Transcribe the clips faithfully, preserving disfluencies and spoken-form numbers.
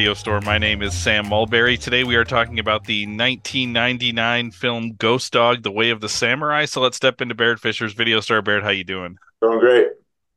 Video Store. My name is Sam Mulberry. Today we are talking about the nineteen ninety-nine film Ghost Dog: The Way of the Samurai. So let's step into Barrett Fisher's Video Store. Barrett, how you doing? Doing great.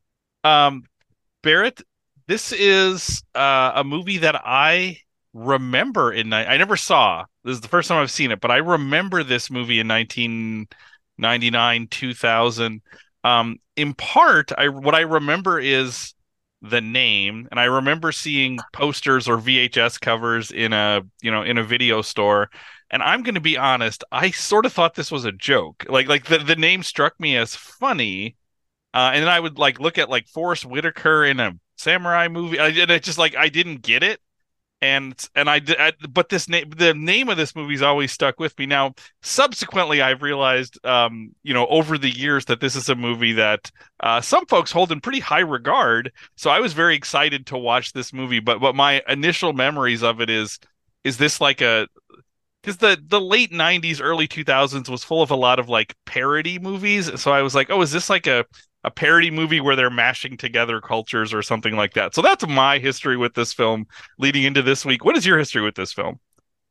Um, Barrett, this is uh, a movie that I remember in I never saw. This is the first time I've seen it, but I remember this movie in nineteen ninety-nine, two thousand. Um, in part, I what I remember is the name, and I remember seeing posters or V H S covers in a, you know, in a video store. And I'm going to be honest, I sort of thought this was a joke. Like like the, the name struck me as funny. Uh, and then I would like look at like Forrest Whitaker in a samurai movie. I, and it just like I didn't get it. And and I, I but this name the name of this movie's always stuck with me. Now, subsequently, I've realized, um, you know, over the years that this is a movie that uh, some folks hold in pretty high regard. So I was very excited to watch this movie. But but my initial memories of it is is this like a because the the late nineties, early two thousands was full of a lot of like parody movies. So I was like, oh, is this like a a parody movie where they're mashing together cultures or something like that? So that's my history with this film leading into this week. What is your history with this film?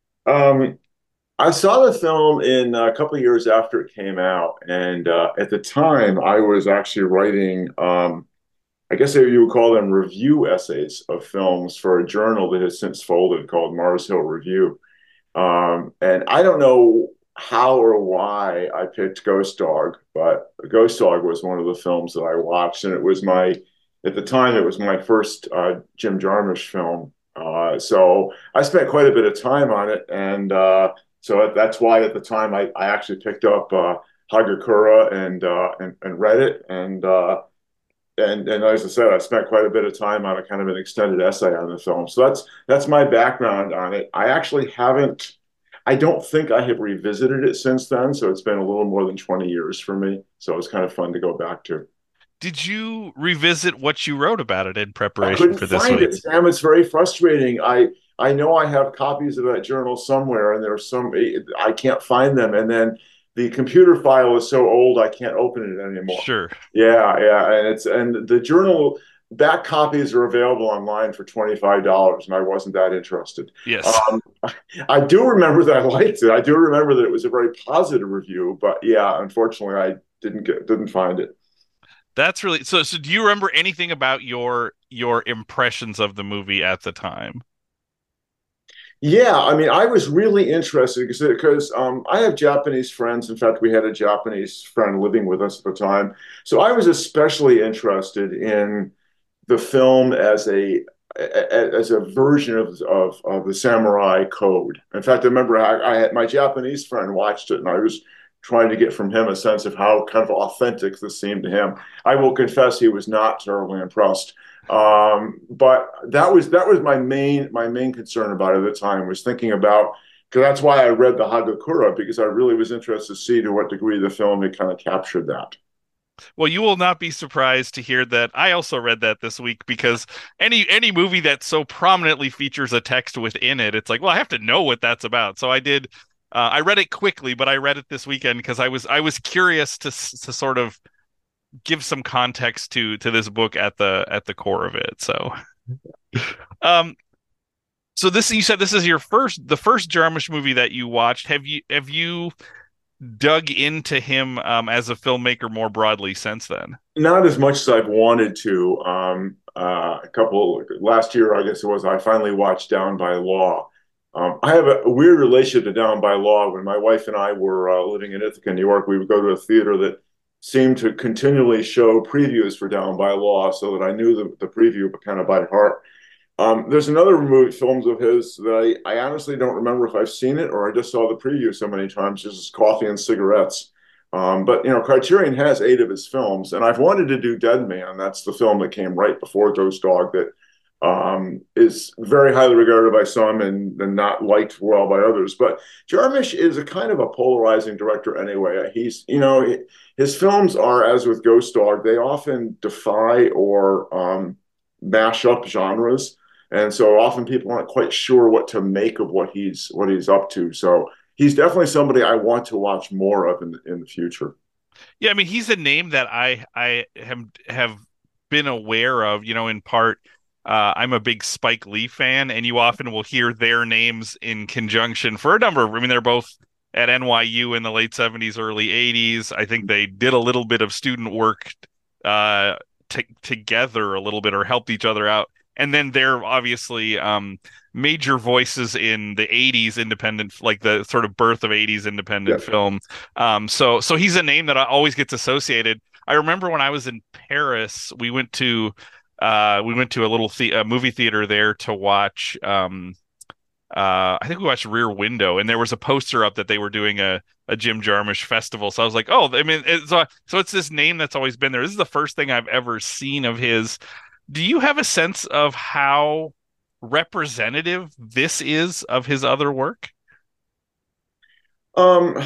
Um, I saw the film in uh, a couple of years after it came out, and uh, at the time, I was actually writing, um, I guess you would call them review essays of films for a journal that has since folded called Mars Hill Review. Um, and I don't know how or why I picked Ghost Dog, but Ghost Dog was one of the films that I watched, and it was my, at the time, it was my first uh, Jim Jarmusch film. Uh, so I spent quite a bit of time on it, and uh, so that's why at the time I, I actually picked up uh, Hagakura and, uh, and and read it, and uh, and and as I said, I spent quite a bit of time on a kind of an extended essay on the film. So that's that's my background on it. I actually haven't. I don't think I have revisited it since then. So it's been a little more than twenty years for me. So it's kind of fun to go back to. Did you revisit what you wrote about it in I preparation couldn't for this find week? it, Sam. It's very frustrating. I I know I have copies of that journal somewhere, and there's some I can't find them. And then the computer file is so old I can't open it anymore. Sure. Yeah, yeah, and it's and the journal back copies are available online for twenty-five dollars, and I wasn't that interested. Yes. Um, I do remember that I liked it. I do remember that it was a very positive review, but yeah, unfortunately, I didn't get didn't find it. That's really so so do you remember anything about your your impressions of the movie at the time? Yeah, I mean, I was really interested because because um, I have Japanese friends. In fact, we had a Japanese friend living with us at the time, so I was especially interested in the film as a as a version of of, of the samurai code. In fact, I remember I, I had my Japanese friend watched it, and I was trying to get from him a sense of how kind of authentic this seemed to him. I will confess he was not terribly impressed. Um, but that was that was my main my main concern about it at the time was thinking about because that's why I read the Hagakura because I really was interested to see to what degree the film had kind of captured that. Well, you will not be surprised to hear that I also read that this week because any any movie that so prominently features a text within it, it's like, well, I have to know what that's about. So I did. Uh, I read it quickly, but I read it this weekend because I was I was curious to to sort of give some context to to this book at the at the core of it. So, um, so this you said this is your first the first Jarmusch movie that you watched. Have you have you dug into him um, as a filmmaker more broadly since then? Not as much as I've wanted to. Um, uh, a couple last year, I guess it was. I finally watched Down by Law. Um, I have a, a weird relationship to Down by Law. When my wife and I were uh, living in Ithaca, New York, we would go to a theater that seemed to continually show previews for Down by Law, so that I knew the, the preview kind of by heart. Um, there's another movie films of his that I, I honestly don't remember if I've seen it or I just saw the preview so many times. Just Coffee and Cigarettes. Um, but you know, Criterion has eight of his films, and I've wanted to do Dead Man. That's the film that came right before Ghost Dog that um, is very highly regarded by some and, and not liked well by others. But Jarmusch is a kind of a polarizing director anyway. He's, you know, his films are, as with Ghost Dog, they often defy or um, mash up genres. And so often people aren't quite sure what to make of what he's what he's up to. So he's definitely somebody I want to watch more of in the, in the future. Yeah, I mean, he's a name that I I have have been aware of, you know, in part uh, I'm a big Spike Lee fan, and you often will hear their names in conjunction for a number of. I mean, they're both at N Y U in the late seventies, early eighties. I think they did a little bit of student work uh, t together a little bit, or helped each other out. And then they're obviously um, major voices in the eighties independent, like the sort of birth of eighties Yeah. independent film. Um, so, so he's a name that always gets associated. I remember when I was in Paris, we went to uh, we went to a little the a movie theater there to watch. Um, uh, I think we watched Rear Window, and there was a poster up that they were doing a a Jim Jarmusch festival. So I was like, oh, I mean, it's, uh, so it's this name that's always been there. This is the first thing I've ever seen of his. Do you have a sense of how representative this is of his other work? Um,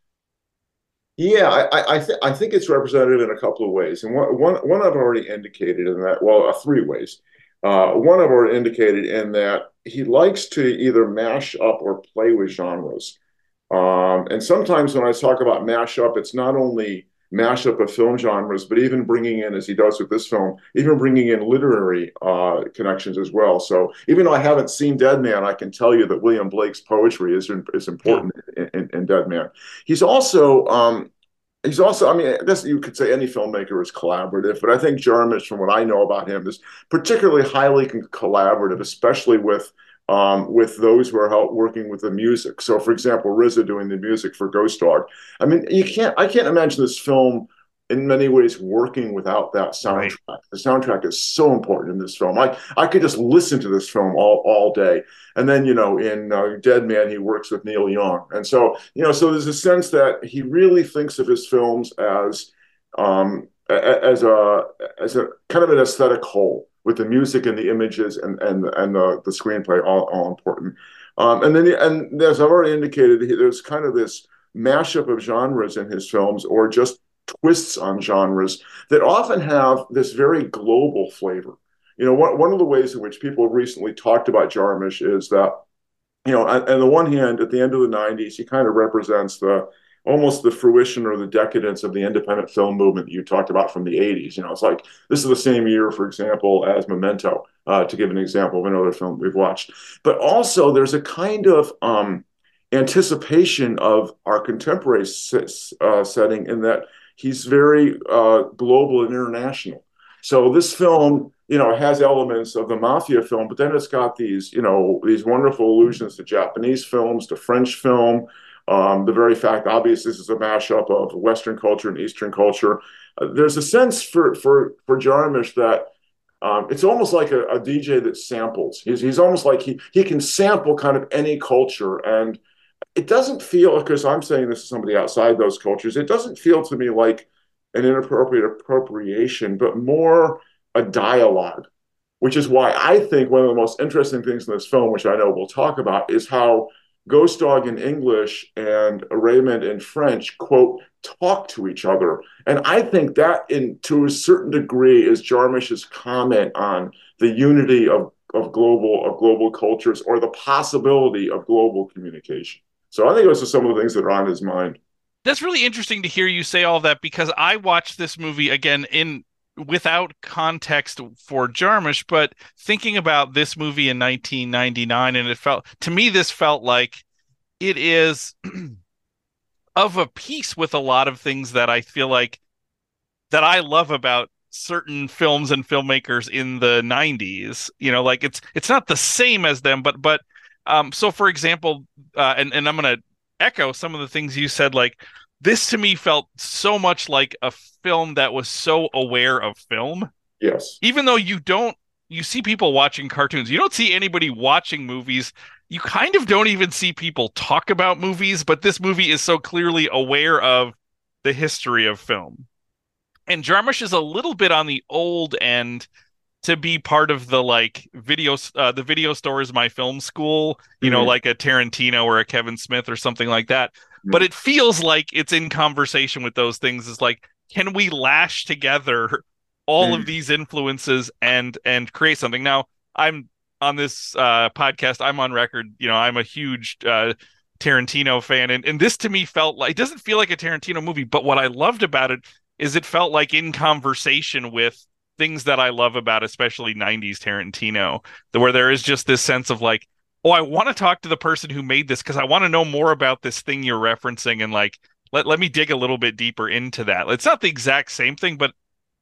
Yeah, I I, th I think it's represented in a couple of ways, and one one one I've already indicated in that. Well, uh, three ways. Uh, one I've already indicated in that he likes to either mash up or play with genres. Um, and sometimes when I talk about mash up, it's not only mash up of film genres, but even bringing in, as he does with this film, even bringing in literary uh, connections as well. So even though I haven't seen Dead Man, I can tell you that William Blake's poetry is is Hmm. important in, in, in Dead Man. He's also um, he's also, I mean, I guess you could say any filmmaker is collaborative, but I think Jarmusch, from what I know about him, is particularly highly collaborative, especially with um, with those who are help working with the music. So, for example, R Z A doing the music for Ghost Dog. I mean, you can't, I can't imagine this film in many ways working without that Right. soundtrack. The soundtrack is so important in this film. I I could just listen to this film all all day. And then, you know, in uh, Dead Man, he works with Neil Young. And so, you know, so there's a sense that he really thinks of his films as um, as a as a kind of an aesthetic whole, with the music and the images and and and the, the screenplay all, all important. Um, and then, and as I've already indicated, there's kind of this mashup of genres in his films, or just twists on genres that often have this very global flavor. You know, one, one of the ways in which people have recently talked about Jarmusch is that, you know, on, on the one hand, at the end of the nineties, he kind of represents the almost the fruition or the decadence of the independent film movement that you talked about from the eighties. You know, it's like this is the same year, for example, as Memento, uh, to give an example of another film we've watched. But also, there's a kind of um, anticipation of our contemporary uh, setting in that he's very uh, global and international. So this film, you know, has elements of the mafia film, but then it's got these, you know, these wonderful allusions to Japanese films, to French film. Um, the very fact, obviously, this is a mashup of Western culture and Eastern culture. Uh, there's a sense for for for Jarmusch that um, it's almost like a, a D J that samples. He's he's almost like he he can sample kind of any culture, and it doesn't feel, because I'm saying this to somebody outside those cultures, it doesn't feel to me like an inappropriate appropriation, but more a dialogue, which is why I think one of the most interesting things in this film, which I know we'll talk about, is how Ghost Dog in English and Raymond in French, quote, talk to each other. And I think that, in to a certain degree, is Jarmusch's comment on the unity of, of global of global cultures, or the possibility of global communication. So I think those are some of the things that are on his mind. That's really interesting to hear you say all that, because I watched this movie again in without context for Jarmusch, but thinking about this movie in nineteen ninety-nine, and it felt to me this felt like it is of a piece with a lot of things that I feel like that I love about certain films and filmmakers in the nineties. You know, like it's it's not the same as them, but but um so for example, uh and, and I'm gonna echo some of the things you said, like this to me felt so much like a film that was so aware of film. Yes. Even though you don't you see people watching cartoons, you don't see anybody watching movies. You kind of don't even see people talk about movies, but this movie is so clearly aware of the history of film. And Jarmusch is a little bit on the old end to be part of the like video uh, the video store is my film school, you know, Mm-hmm. like a Tarantino or a Kevin Smith or something like that. But Mm-hmm. it feels like it's in conversation with those things. Is like, can we lash together all of Mm-hmm. these influences and and create something? Now, I'm on this uh, podcast. I'm on record. You know, I'm a huge uh, Tarantino fan, and and this to me felt like, it doesn't feel like a Tarantino movie. But what I loved about it is it felt like in conversation with things that I love about especially nineties Tarantino, where there is just this sense of like, oh, I want to talk to the person who made this because I want to know more about this thing you're referencing, and like let let me dig a little bit deeper into that. It's not the exact same thing, but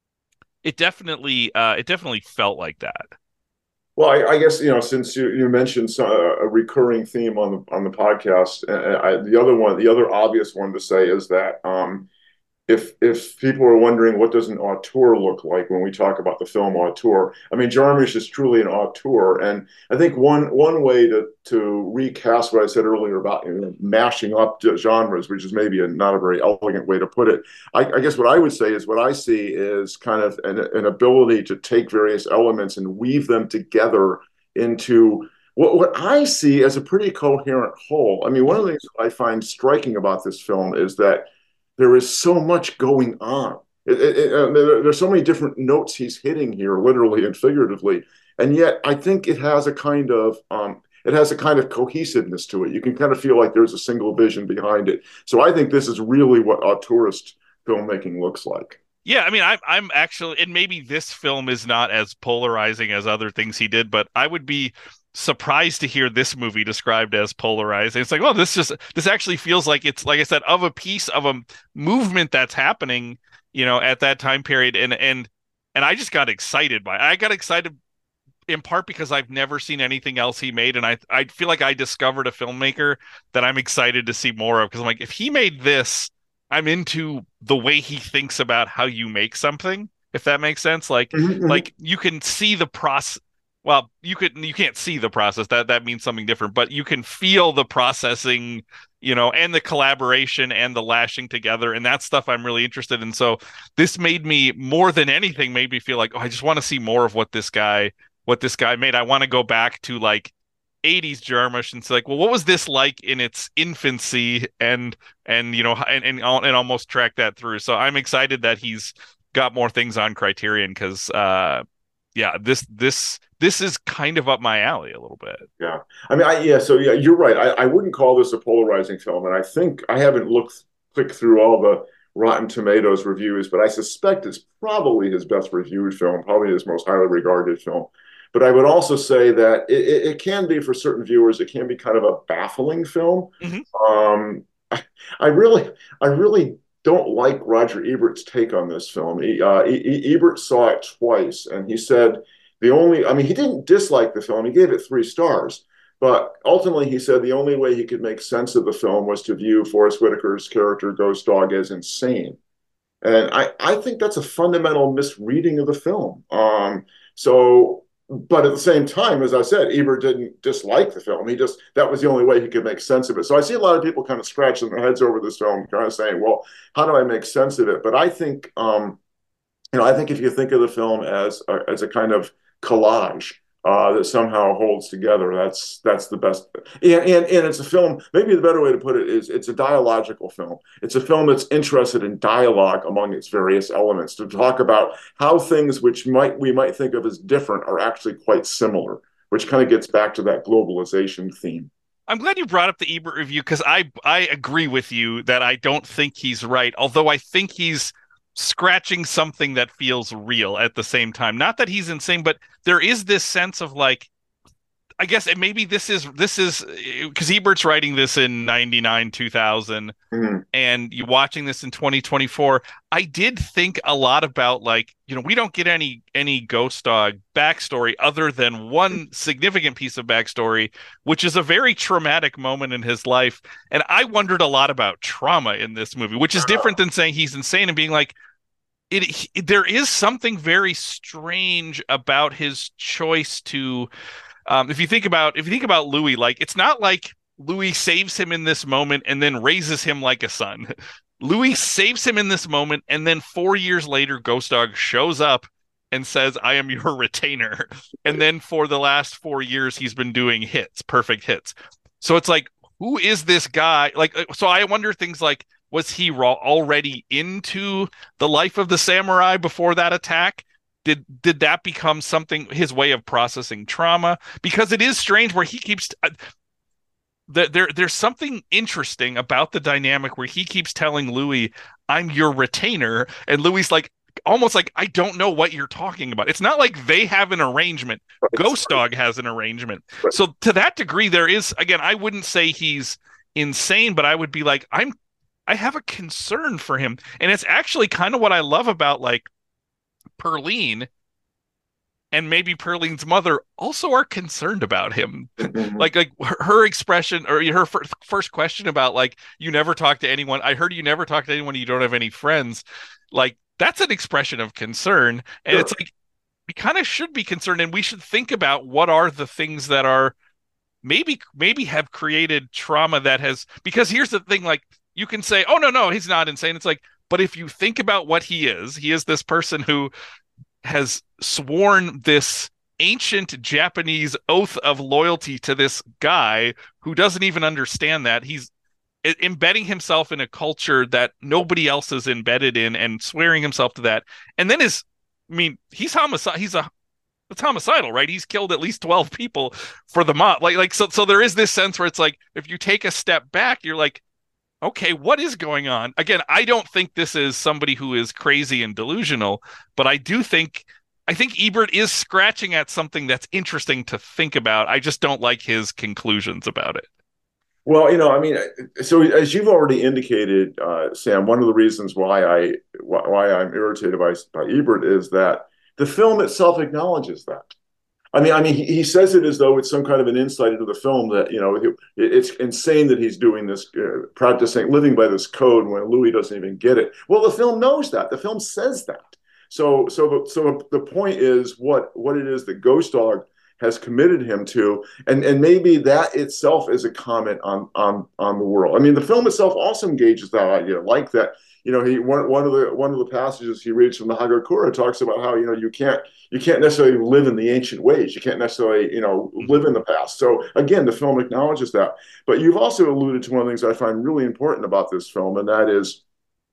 it definitely uh it definitely felt like that. Well, I, I guess you know since you, you mentioned some, a recurring theme on the on the podcast, uh, I, the other one, the other obvious one to say is that um, if if people are wondering what does an auteur look like when we talk about the film auteur, I mean Jarmusch is truly an auteur, and I think one one way to to recast what I said earlier about you know, mashing up genres, which is maybe a, not a very elegant way to put it. I, I guess what I would say is what I see is kind of an, an ability to take various elements and weave them together into what, what I see as a pretty coherent whole. I mean, one of the things I find striking about this film is that there is so much going on. It, it, it, uh, there, there's so many different notes he's hitting here, literally and figuratively, and yet I think it has a kind of um, it has a kind of cohesiveness to it. You can kind of feel like there's a single vision behind it. So I think this is really what auteurist filmmaking looks like. Yeah, I mean, I'm I'm actually, and maybe this film is not as polarizing as other things he did, but I would be surprised to hear this movie described as polarizing. It's like, oh, this just this actually feels like it's like I said, of a piece of a movement that's happening, you know, at that time period, and and and I just got excited by it. I got excited in part because I've never seen anything else he made, and I I feel like I discovered a filmmaker that I'm excited to see more of because I'm like, if he made this, I'm into the way he thinks about how you make something, if that makes sense. Like Mm-hmm. like you can see the process. Well, you could you can't see the process. That that means something different, but you can feel the processing, you know, and the collaboration and the lashing together, and that stuff I'm really interested in. So this made me more than anything made me feel like, oh, I just want to see more of what this guy what this guy made. I want to go back to like eighties Jarmusch and say like, well, what was this like in its infancy, and and you know and and, and almost track that through. So I'm excited that he's got more things on Criterion because uh yeah, this this this is kind of up my alley a little bit. Yeah, I mean, I yeah. So yeah, you're right. I, I wouldn't call this a polarizing film, and I think I haven't looked clicked through all the Rotten Tomatoes reviews, but I suspect it's probably his best reviewed film, probably his most highly regarded film. But I would also say that it, it, it can be for certain viewers, it can be kind of a baffling film. Hmm. Um, I, I really, I really don't like Roger Ebert's take on this film. He, uh, e- Ebert saw it twice, and he said the only, I mean, he didn't dislike the film. He gave it three stars, but ultimately he said the only way he could make sense of the film was to view Forest Whitaker's character Ghost Dog as insane. And I, I think that's a fundamental misreading of the film. Um, so, but at the same time, as I said, Ebert didn't dislike the film. He just, that was the only way he could make sense of it. So I see a lot of people kind of scratching their heads over this film, kind of saying, well, how do I make sense of it? But I think, um, you know, I think if you think of the film as a, as a kind of collage, uh, that somehow holds together. That's that's the best. And, and and it's a film. Maybe the better way to put it is it's a dialogical film. It's a film that's interested in dialogue among its various elements to talk about how things which might we might think of as different are actually quite similar, which kind of gets back to that globalization theme. I'm glad you brought up the Ebert review because I I agree with you that I don't think he's right, although I think he's scratching something that feels real at the same time. Not that he's insane, but there is this sense of like, I guess and maybe this is this is because Ebert's writing this in ninety-nine, two thousand, Mm-hmm. and you watching this in twenty twenty-four. I did think a lot about like, you know, we don't get any any Ghost Dog backstory other than one significant piece of backstory, which is a very traumatic moment in his life. And I wondered a lot about trauma in this movie, which is different than saying he's insane and being like, it, it there is something very strange about his choice to um, if you think about if you think about Louis, like it's not like Louis saves him in this moment and then raises him like a son. Louis saves him in this moment, and then four years later, Ghost Dog shows up and says, "I am your retainer." And then for the last four years, he's been doing hits, perfect hits. So it's like, who is this guy? Like, uh, so I wonder things like, was he raw already into the life of the samurai before that attack? Did did that become something his way of processing trauma? Because it is strange where he keeps uh, there, there there's something interesting about the dynamic where he keeps telling Louis, "I'm your retainer," and Louis like, almost like I don't know what you're talking about. It's not like they have an arrangement. Right. Ghost Dog has an arrangement. Right. So to that degree, there is, again, I wouldn't say he's insane, but I would be like, I'm I have a concern for him. And it's actually kind of what I love about like Perline and maybe Perline's mother also are concerned about him. Mhm. like like her expression or her first, first question about like you never talk to anyone. I heard you never talk to anyone. You don't have any friends. Like that's an expression of concern, and it's Sure. like we kind of should be concerned, and we should think about what are the things that are maybe maybe have created trauma that has. Because here's the thing: like you can say, oh no no, he's not insane. It's like, but if you think about what he is, he is this person who has sworn this ancient Japanese oath of loyalty to this guy who doesn't even understand that. He's embedding himself in a culture that nobody else is embedded in and swearing himself to that. And then is, I mean, he's homicide. He's a, it's homicidal, right? He's killed at least twelve people for the mob. Like, like, so, so there is this sense where it's like, if you take a step back, you're like, okay, what is going on? Again, I don't think this is somebody who is crazy and delusional, but I do think I think Ebert is scratching at something that's interesting to think about. I just don't like his conclusions about it. Well, you know, I mean, so as you've already indicated, uh, Sam, one of the reasons why I why I'm irritated by by Ebert is that the film itself acknowledges that. I mean, I mean, he, he says it as though it's some kind of an insight into the film that you know it, it's insane that he's doing this, uh, practicing living by this code when Louis doesn't even get it. Well, the film knows that. The film says that. So, so, the, so the point is what what it is that Ghost Dog has committed him to, and and maybe that itself is a comment on on on the world. I mean, the film itself also engages that idea, like that. You know, he one one of the one of the passages he reads from the Hagakure talks about how you know you can't you can't necessarily live in the ancient ways. You can't necessarily you know Mm-hmm. live in the past. So again, the film acknowledges that. But you've also alluded to one of the things I find really important about this film, and that is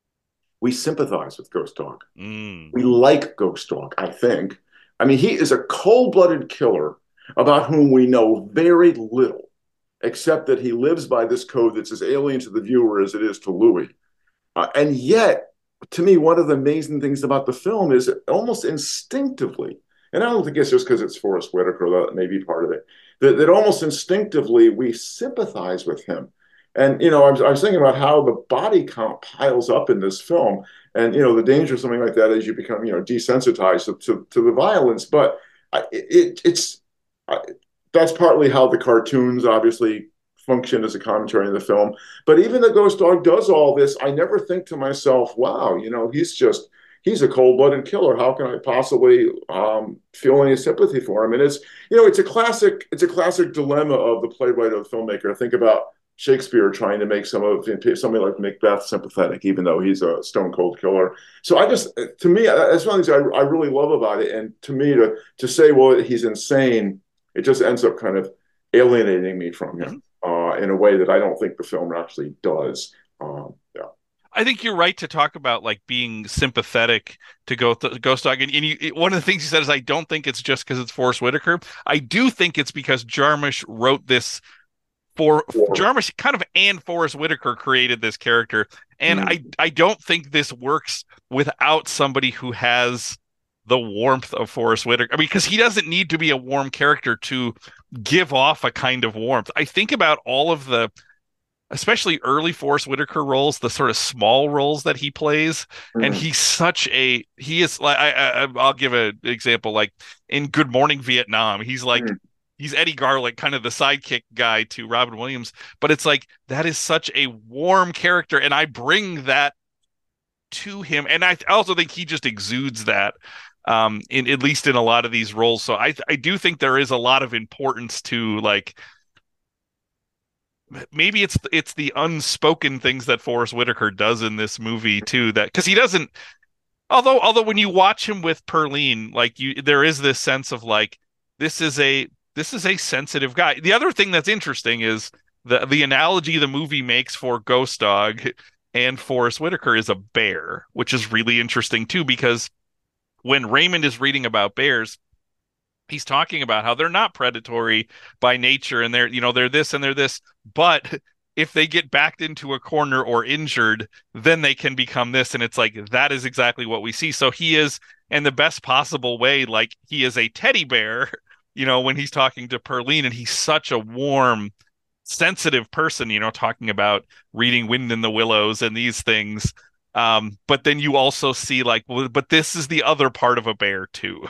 we sympathize with Ghost Dog. Mm. We like Ghost Dog, I think. I mean, he is a cold blooded killer about whom we know very little, except that he lives by this code that's as alien to the viewer as it is to Louis. Uh, and yet, to me, one of the amazing things about the film is almost instinctively, and I don't think it's just because it's Forrest Whitaker, that may be part of it, that, that almost instinctively we sympathize with him. And, you know, I was, I was thinking about how the body count piles up in this film. And, you know, the danger of something like that is you become, you know, desensitized to, to, to the violence. But I, it, it's I, that's partly how the cartoons obviously function as a commentary in the film. But even the Ghost Dog does all this, I never think to myself, wow, you know, he's just he's a cold-blooded killer. How can I possibly um, feel any sympathy for him? And it's you know, it's a classic, it's a classic dilemma of the playwright or the filmmaker. Think about Shakespeare trying to make some of somebody like Macbeth sympathetic, even though he's a stone cold killer. So I just, to me, that's one of the things I, I really love about it. And to me, to to say, well, he's insane, it just ends up kind of alienating me from him Mm-hmm. uh, in a way that I don't think the film actually does. Um, yeah. I think you're right to talk about like being sympathetic to Ghost Dog. And, and you, one of the things you said is I don't think it's just because it's Forrest Whitaker. I do think it's because Jarmusch wrote this for Or, Jarmusch kind of and Forrest Whitaker created this character. And mm, I, I don't think this works without somebody who has the warmth of Forrest Whitaker. I mean, because he doesn't need to be a warm character to give off a kind of warmth. I think about all of the especially early Forrest Whitaker roles, the sort of small roles that he plays, and mm, he's such a he is like I, I I'll give an example like in Good Morning Vietnam, he's like mm. he's Eddie Garlick, kind of the sidekick guy to Robin Williams, but it's like that is such a warm character, and I bring that to him, and I also think he just exudes that. Um, in at least in a lot of these roles, so I I do think there is a lot of importance to like maybe it's it's the unspoken things that Forrest Whitaker does in this movie too. That because he doesn't. Although although when you watch him with Perline, like you, there is this sense of like this is a this is a sensitive guy. The other thing that's interesting is the the analogy the movie makes for Ghost Dog and Forrest Whitaker is a bear, which is really interesting too because when Raymond is reading about bears, he's talking about how they're not predatory by nature and they're you know they're this and they're this, but if they get backed into a corner or injured, then they can become this. And it's like, that is exactly what we see. So he is, in the best possible way, like he is a teddy bear, you know, when he's talking to Perline, and he's such a warm, sensitive person, you know, talking about reading Wind in the Willows and these things. Um, but then you also see like, well, but this is the other part of a bear too.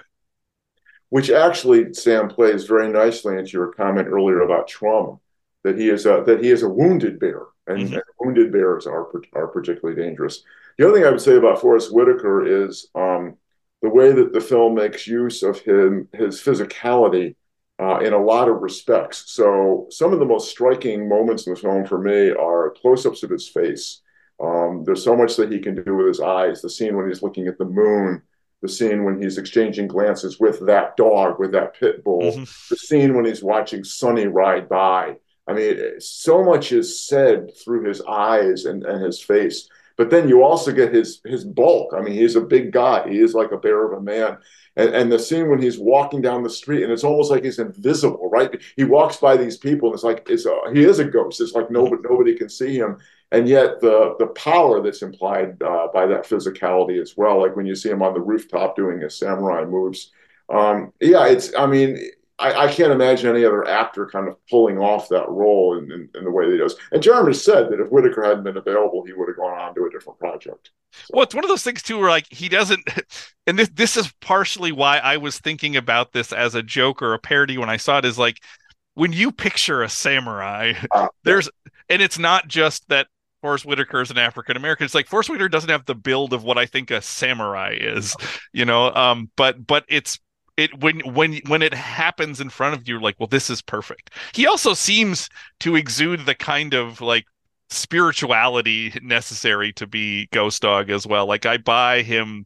Which actually, Sam, plays very nicely into your comment earlier about trauma, that he is a, that he is a wounded bear, and, Mm-hmm. and wounded bears are are particularly dangerous. The other thing I would say about Forest Whitaker is um, the way that the film makes use of him his physicality uh, in a lot of respects. So some of the most striking moments in the film for me are close-ups of his face. Um, there's so much that he can do with his eyes. The scene when he's looking at the moon, the scene when he's exchanging glances with that dog, with that pit bull, Mm-hmm. the scene when he's watching Sonny ride by. I mean, so much is said through his eyes and, and his face. But then you also get his his bulk. I mean, he's a big guy. He is like a bear of a man. And, and the scene when he's walking down the street, and it's almost like he's invisible, right? He walks by these people, and it's like it's a, he is a ghost. It's like nobody nobody can see him, and yet the the power that's implied uh, by that physicality as well, like when you see him on the rooftop doing his samurai moves. Um, yeah, it's. I mean, I, I can't imagine any other actor kind of pulling off that role in, in, in the way that he does. And Jarmusch said that if Whitaker hadn't been available, he would have gone on to a different project. Well, So. it's one of those things too, where like he doesn't, and this this is partially why I was thinking about this as a joke or a parody when I saw it. Is like when you picture a samurai, Uh, yeah. there's, and it's not just that Forest Whitaker is an African American. It's like Forest Whitaker doesn't have the build of what I think a samurai is, you know. Um, but but it's it when when when it happens in front of you, like, well, this is perfect. He also seems to exude the kind of like spirituality necessary to be Ghost Dog as well. Like I buy him,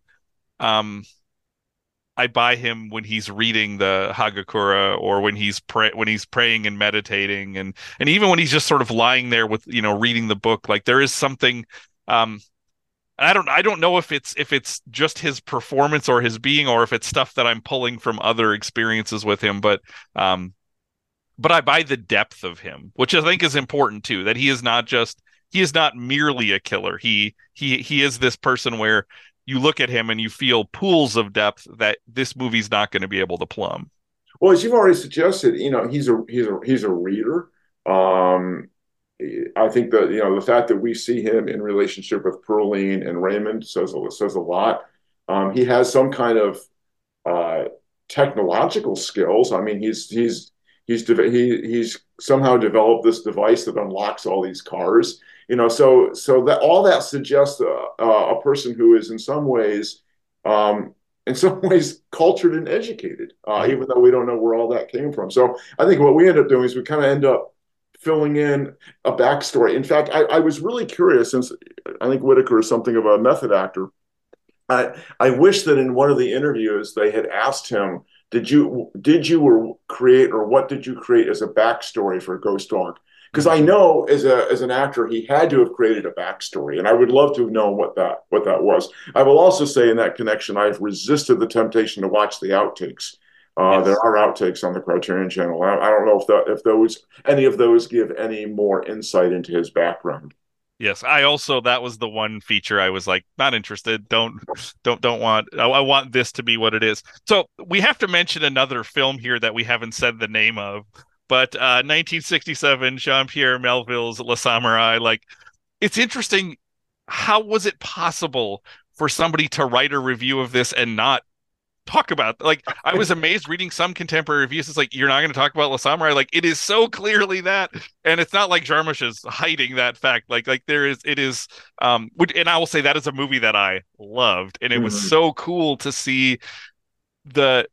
um, I buy him when he's reading the Hagakura, or when he's pray when he's praying and meditating, and and even when he's just sort of lying there with, you know, reading the book. Like there is something. Um, I don't I don't know if it's if it's just his performance or his being, or if it's stuff that I'm pulling from other experiences with him, but um but I buy the depth of him, which I think is important too, that he is not just he is not merely a killer. He he he is this person where you look at him and you feel pools of depth that this movie's not going to be able to plumb. Well, as you've already suggested, you know, he's a he's a he's a reader. Um, I think that you know the fact that we see him in relationship with Perline and Raymond says says a lot. Um, he has some kind of uh, technological skills. I mean, he's he's he's he he's somehow developed this device that unlocks all these cars. You know, so so that all that suggests a, a person who is in some ways, um, in some ways, cultured and educated, uh, Mm-hmm. even though we don't know where all that came from. So I think what we end up doing is we kind of end up filling in a backstory. In fact, I, I was really curious, since I think Whitaker is something of a method actor. I I wish that in one of the interviews they had asked him, did you did you create, or what did you create as a backstory for Ghost Dog? Because Mm-hmm. I know as a as an actor he had to have created a backstory, and I would love to have known what that what that was. I will also say in that connection, I've resisted the temptation to watch the outtakes. Uh, there Yes. are outtakes on the Criterion Channel. I, I don't know if the, if those any of those give any more insight into his background. Yes, I also that was the one feature I was like not interested. Don't don't don't want. I, I want this to be what it is. So we have to mention another film here that we haven't said the name of, but uh, nineteen sixty-seven, Jean-Pierre Melville's La Samurai. Like it's interesting. How was it possible for somebody to write a review of this and not talk about, like, I was amazed reading some contemporary reviews. It's like, you're not going to talk about La Samurai. Like it is so clearly that, and it's not like Jarmusch is hiding that fact. Like like there is it is um and I will say that is a movie that I loved, and it was Mm-hmm. so cool to see the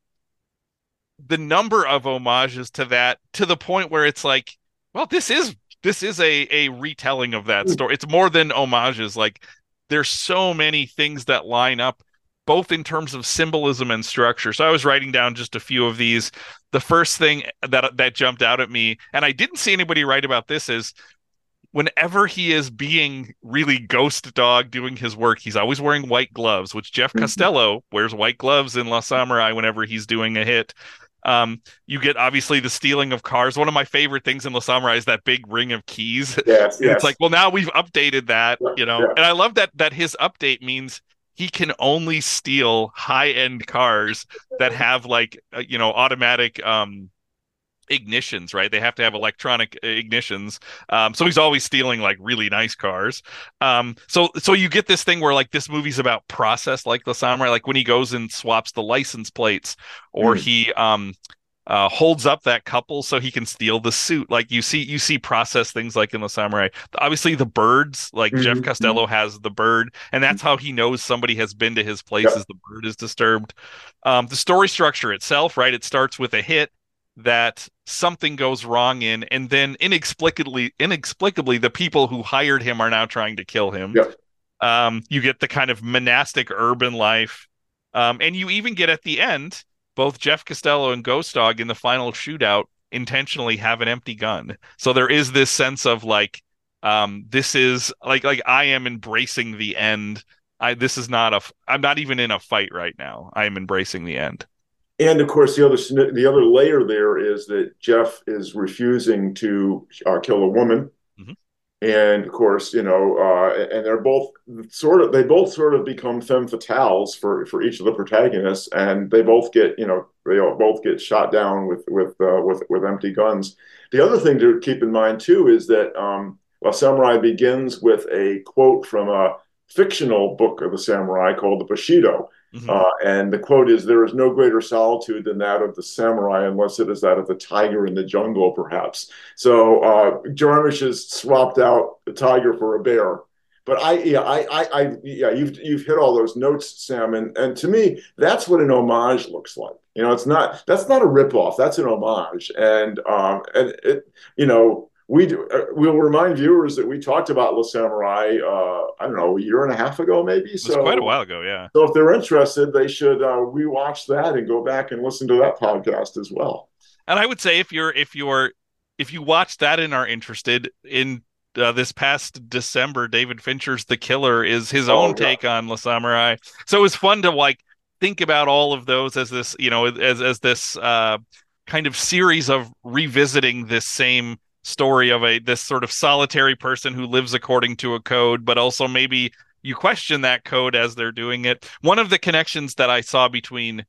the number of homages to that, to the point where it's like, well, this is this is a a retelling of that story. It's more than homages. Like there's so many things that line up, both in terms of symbolism and structure. So I was writing down just a few of these. The first thing that that jumped out at me, and I didn't see anybody write about this, is whenever he is being really Ghost Dog doing his work, he's always wearing white gloves, which Jeff Mm-hmm. Costello wears white gloves in La Samurai whenever he's doing a hit. Um, you get obviously the stealing of cars. One of my favorite things in La Samurai is that big ring of keys. Yes, And it's like, yes. well, now we've updated that, Yeah, you know. yeah. And I love that that his update means he can only steal high-end cars that have like uh, you know, automatic um ignitions, right? They have to have electronic uh, ignitions. Um, so he's always stealing like really nice cars. Um, so so you get this thing where like this movie's about process, like the samurai, like when he goes and swaps the license plates, or Mm, he um uh, holds up that couple so he can steal the suit. Like you see, you see process things like in the samurai. Obviously, the birds, like Jeff mhm, mhm. Costello has the bird, and that's how he knows somebody has been to his place. Yep. Is the bird is disturbed. Um, the story structure itself, right? It starts with a hit that something goes wrong in, and then inexplicably, inexplicably, the people who hired him are now trying to kill him. Yep. Um, you get the kind of monastic urban life, um, and you even get at the end both Jeff Costello and Ghost Dog in the final shootout intentionally have an empty gun. So there is this sense of like, um, this is like like I am embracing the end. I this is not a. I'm not even in a fight right now. I am embracing the end. And of course, the other the other layer there is that Jeff is refusing to uh, kill a woman, Mhm. and of course, you know, uh, and they're both sort of they both sort of become femme fatales for for each of the protagonists, and they both get you know they all both get shot down with with uh, with with empty guns. The other thing to keep in mind too is that um, well, Samurai begins with a quote from a fictional book of the samurai called the Bushido. Mhm. Uh, and the quote is, "There is no greater solitude than that of the samurai, unless it is that of the tiger in the jungle, perhaps." So uh, Jarmusch has swapped out the tiger for a bear. But I, yeah, I, I, I, yeah, you've you've hit all those notes, Sam, and and to me, that's what an homage looks like. You know, it's not that's not a ripoff. That's an homage, and um, and it, you know, we do, uh, we'll remind viewers that we talked about Le Samurai, uh, I don't know, a year and a half ago, maybe. It was quite a So, while ago, yeah. so if they're interested, they should uh, rewatch that and go back and listen to that podcast as well. And I would say if you're if you're if you watch that and are interested in uh, this past December, David Fincher's The Killer is his Oh own yeah. take on La Samurai. So it was fun to like think about all of those as this, you know, as as this uh, kind of series of revisiting this same story of a this sort of solitary person who lives according to a code, but also maybe you question that code as they're doing it. One of the connections that I saw between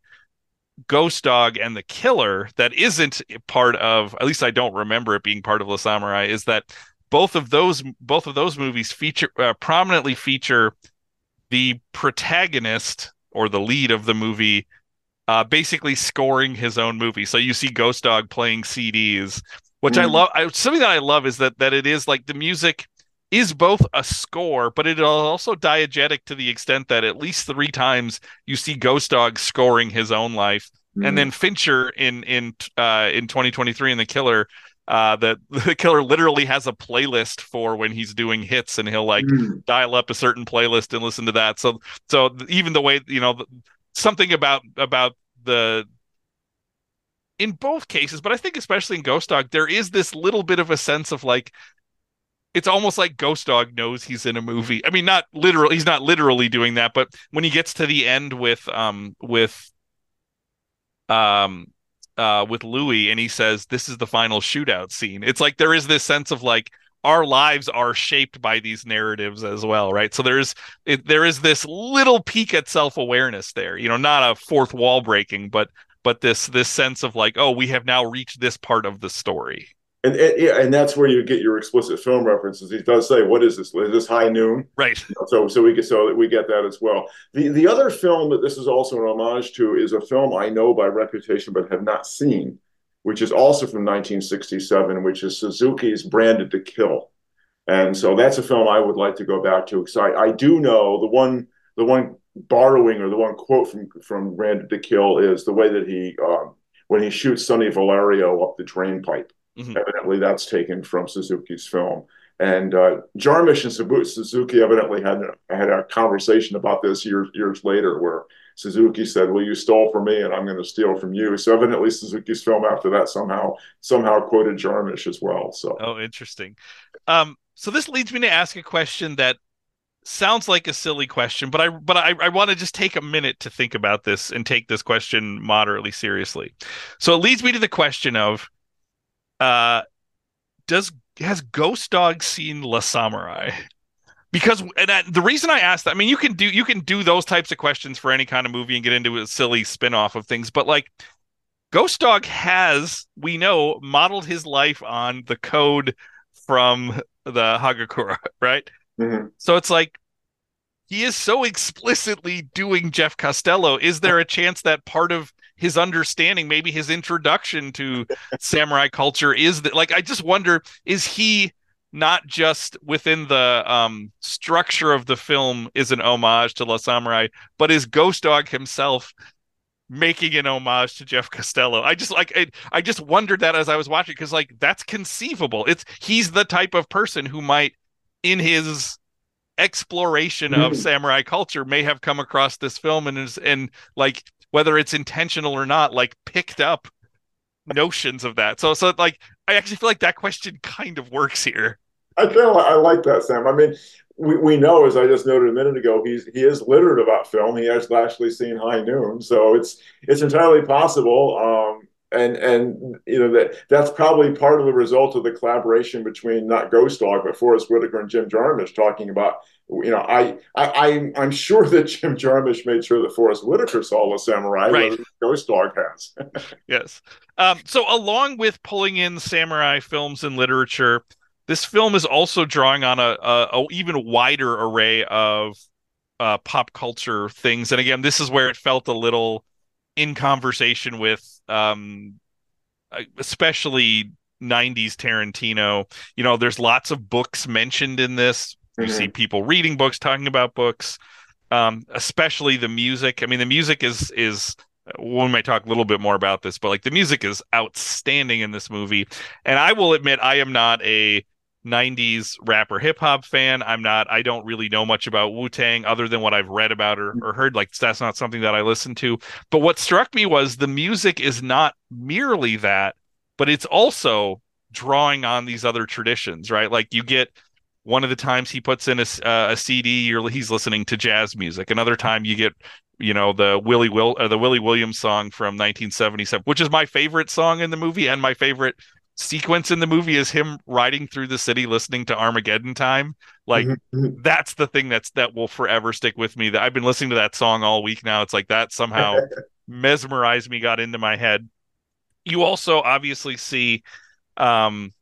Ghost Dog and the Killer that isn't part of, at least I don't remember it being part of La Samurai, is that both of those both of those movies feature uh, prominently feature the protagonist or the lead of the movie uh, basically scoring his own movie. So you see Ghost Dog playing C Ds, which I Mm, love. I, something that I love is that that it is like the music is both a score, but it is also diegetic to the extent that at least three times you see Ghost Dog scoring his own life, and mm, then Fincher in in uh, in twenty twenty-three in The Killer. Uh, the the killer literally has a playlist for when he's doing hits, and he'll like mm. dial up a certain playlist and listen to that. So so even the way you know something about about the in both cases, but I think especially in Ghost Dog, there is this little bit of a sense of like it's almost like Ghost Dog knows he's in a movie. I mean, not literally, he's not literally doing that, but when he gets to the end with um with um uh with Louis and he says this is the final shootout scene, it's like there is this sense of like our lives are shaped by these narratives as well, right? So there's it, there is this little peek at self-awareness there, you know, not a fourth wall breaking, but but this this sense of like, oh, we have now reached this part of the story. And, and yeah, and that's where you get your explicit film references. He does say, "What is this? Is this High Noon?" Right. So, so we get so we get that as well. The the other film that this is also an homage to is a film I know by reputation but have not seen, which is also from nineteen sixty-seven, which is Suzuki's Branded to Kill. And so that's a film I would like to go back to because I, I do know the one the one borrowing or the one quote from from Branded to Kill is the way that he um, when he shoots Sonny Valerio up the drain pipe. Mhm. Evidently, that's taken from Suzuki's film. And uh, Jarmusch and Suzuki evidently had had a conversation about this years years later, where Suzuki said, "Well, you stole from me, and I'm going to steal from you." So evidently, Suzuki's film after that somehow somehow quoted Jarmusch as well. So Oh, interesting. Um, so this leads me to ask a question that sounds like a silly question, but I but I, I want to just take a minute to think about this and take this question moderately seriously. So it leads me to the question of uh does has Ghost Dog seen La Samurai? Because and I, the reason I asked that, I mean, you can do you can do those types of questions for any kind of movie and get into a silly spin-off of things, but like Ghost Dog has, we know, modeled his life on the code from the Hagakura, right? Mhm. So it's like he is so explicitly doing Jeff Costello. Is there a chance that part of his understanding, maybe his introduction to samurai culture, is that like I just wonder, is he not just within the um, structure of the film is an homage to La Samurai, but is Ghost Dog himself making an homage to Jeff Costello? I just like I, I just wondered that as I was watching because like that's conceivable. It's he's the type of person who might in his exploration of Mhm. samurai culture may have come across this film and is and like whether it's intentional or not like picked up notions of that. So so like I actually feel like that question kind of works here. I feel I like that, Sam. I mean, we, we know, as I just noted a minute ago, he's he is literate about film. He has actually seen High Noon, so it's it's entirely possible. Um, and and you know that that's probably part of the result of the collaboration between not Ghost Dog but Forrest Whitaker and Jim Jarmusch talking about. You know, I I I'm sure that Jim Jarmusch made sure that Forrest Whitaker saw the Samurai, Right. whether Ghost Dog has. Yes. Um, so along with pulling in samurai films and literature, this film is also drawing on a, a, a even wider array of uh, pop culture things. And again, this is where it felt a little in conversation with um, uh, especially nineties Tarantino. You know, there's lots of books mentioned in this. You see Mhm. people reading books, talking about books, um, especially the music. I mean, the music is is we might talk a little bit more about this, but like the music is outstanding in this movie. And I will admit, I am not a nineties rap or hip hop fan. I'm not, I don't really know much about Wu-Tang other than what I've read about or, or heard. Like, that's not something that I listen to. But what struck me was the music is not merely that, but it's also drawing on these other traditions, right? Like, you get one of the times he puts in a, uh, a C D, you're, he's listening to jazz music. Another time you get, you know, the Willie Will uh, the Willie Williams song from nineteen seventy-seven, which is my favorite song in the movie and my favorite sequence in the movie is him riding through the city listening to Armageddon Time. Like Mhm. that's the thing that's that will forever stick with me. That I've been listening to that song all week now. It's like that somehow mesmerized me, got into my head. You also obviously see um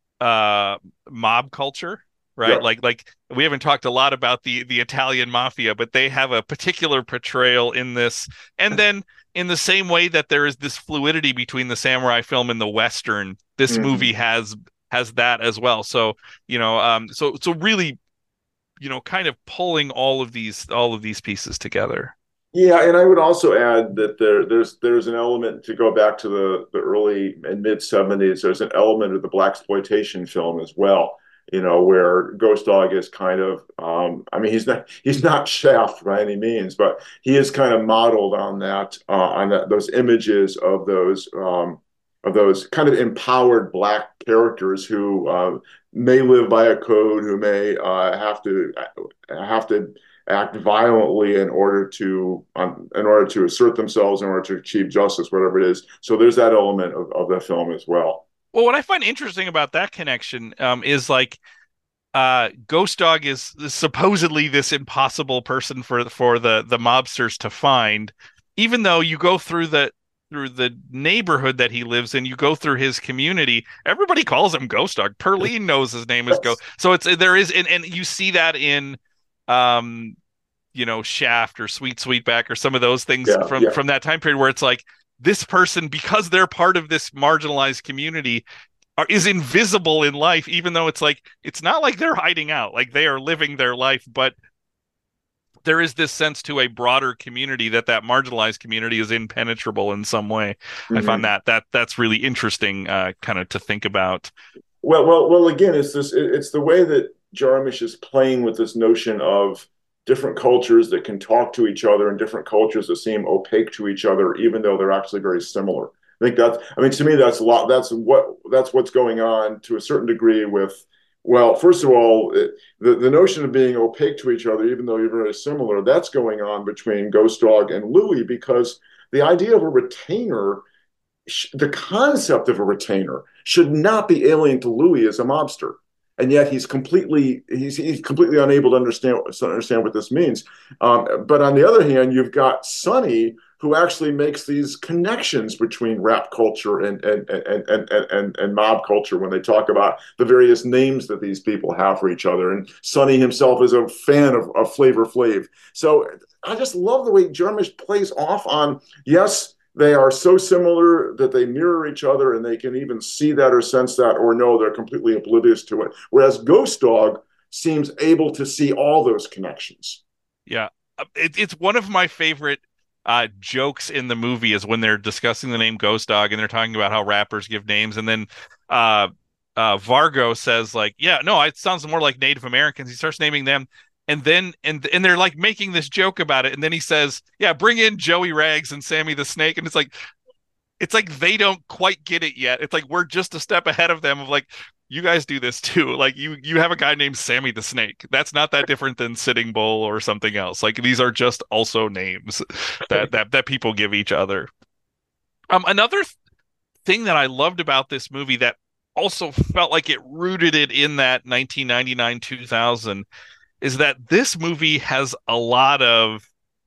uh mob culture, right? Yeah. Like like we haven't talked a lot about the the Italian mafia, but they have a particular portrayal in this. And then in the same way that there is this fluidity between the samurai film and the western, this movie Mhm. has has that as well. So, you know, um so so really, you know, kind of pulling all of these all of these pieces together. Yeah, and I would also add that there there's there's an element to go back to the the early and mid seventies. There's an element of the blaxploitation film as well. You know, where Ghost Dog is kind of, um, I mean, he's not he's not Shaft by any means, but he is kind of modeled on that uh, on that those images of those um, of those kind of empowered black characters who uh, may live by a code, who may uh, have to have to act violently in order to um, in order to assert themselves, in order to achieve justice, whatever it is. So there's that element of, of the film as well. Well, what I find interesting about that connection um, is like uh Ghost Dog is supposedly this impossible person for for the the mobsters to find, even though you go through the through the neighborhood that he lives in, you go through his community, everybody calls him Ghost Dog. Perlene knows his name is Ghost. So it's there is and, and you see that in um you know Shaft or Sweet Sweetback or some of those things Yeah, from yeah. from that time period where it's like this person because they're part of this marginalized community are, is invisible in life, even though it's like it's not like they're hiding out, like they are living their life, but there is this sense to a broader community that that marginalized community is impenetrable in some way. I find Mm-hmm. that that that's really interesting, uh, kind of to think about. Well, well, well. Again, it's this. It's the way that Jarmusch is playing with this notion of different cultures that can talk to each other and different cultures that seem opaque to each other, even though they're actually very similar. I think that's. I mean, to me, that's a lot. That's what. That's what's going on to a certain degree with Well, first of all, it, the, the notion of being opaque to each other, even though you're very similar, that's going on between Ghost Dog and Louis because the idea of a retainer, the concept of a retainer should not be alien to Louis as a mobster. And yet he's completely he's, he's completely unable to understand to understand what this means. Um, but on the other hand, you've got Sonny who actually makes these connections between rap culture and and and and and, and mob culture when they talk about the various names that these people have for each other. And Sonny himself is a fan of, of Flavor Flav. So I just love the way Jarmusch plays off on yes, they are so similar that they mirror each other and they can even see that or sense that, or no, they're completely oblivious to it. Whereas Ghost Dog seems able to see all those connections. Yeah, it, it's one of my favorite uh, jokes in the movie is when they're discussing the name Ghost Dog and they're talking about how rappers give names, and then uh, uh, Vargo says like, "Yeah, no, it sounds more like Native Americans." He starts naming them, and then and and they're like making this joke about it, and then he says, "Yeah, bring in Joey Rags and Sammy the Snake," and it's like it's like they don't quite get it yet. It's like we're just a step ahead of them of like you guys do this too. Like you you have a guy named Sammy the Snake. That's not that different than Sitting Bull or something else. Like these are just also names that that that people give each other. Um another th- thing that I loved about this movie that also felt like it rooted it in that nineteen ninety-nine two thousand is that this movie has a lot of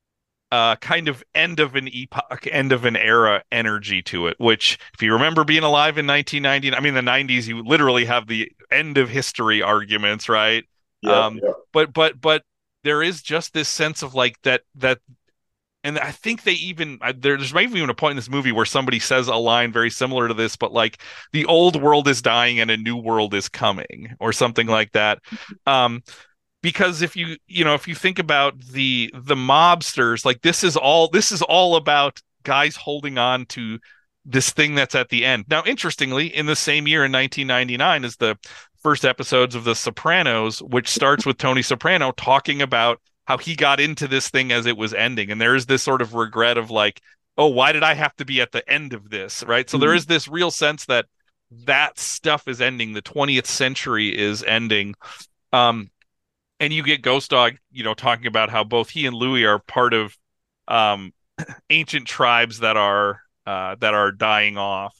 uh, kind of end of an epoch, end of an era energy to it. Which, if you remember being alive in nineteen ninety, I mean the nineties, you literally have the end of history arguments, right? Yep, Um, yep. but but but there is just this sense of like that that, and I think they even I, there's maybe even a point in this movie where somebody says a line very similar to this, but like the old world is dying and a new world is coming, or something like that. Um, because if you you know if you think about the the mobsters, like this is all this is all about guys holding on to this thing that's at the end. Now interestingly, in the same year in nineteen ninety-nine is the first episodes of The Sopranos, which starts with Tony Soprano talking about how he got into this thing as it was ending, and there is this sort of regret of like, oh, why did I have to be at the end of this, right? So there Mhm. is this real sense that that stuff is ending, the twentieth century is ending. um and you get Ghost Dog, you know, talking about how both he and Louis are part of um, ancient tribes that are uh, that are dying off.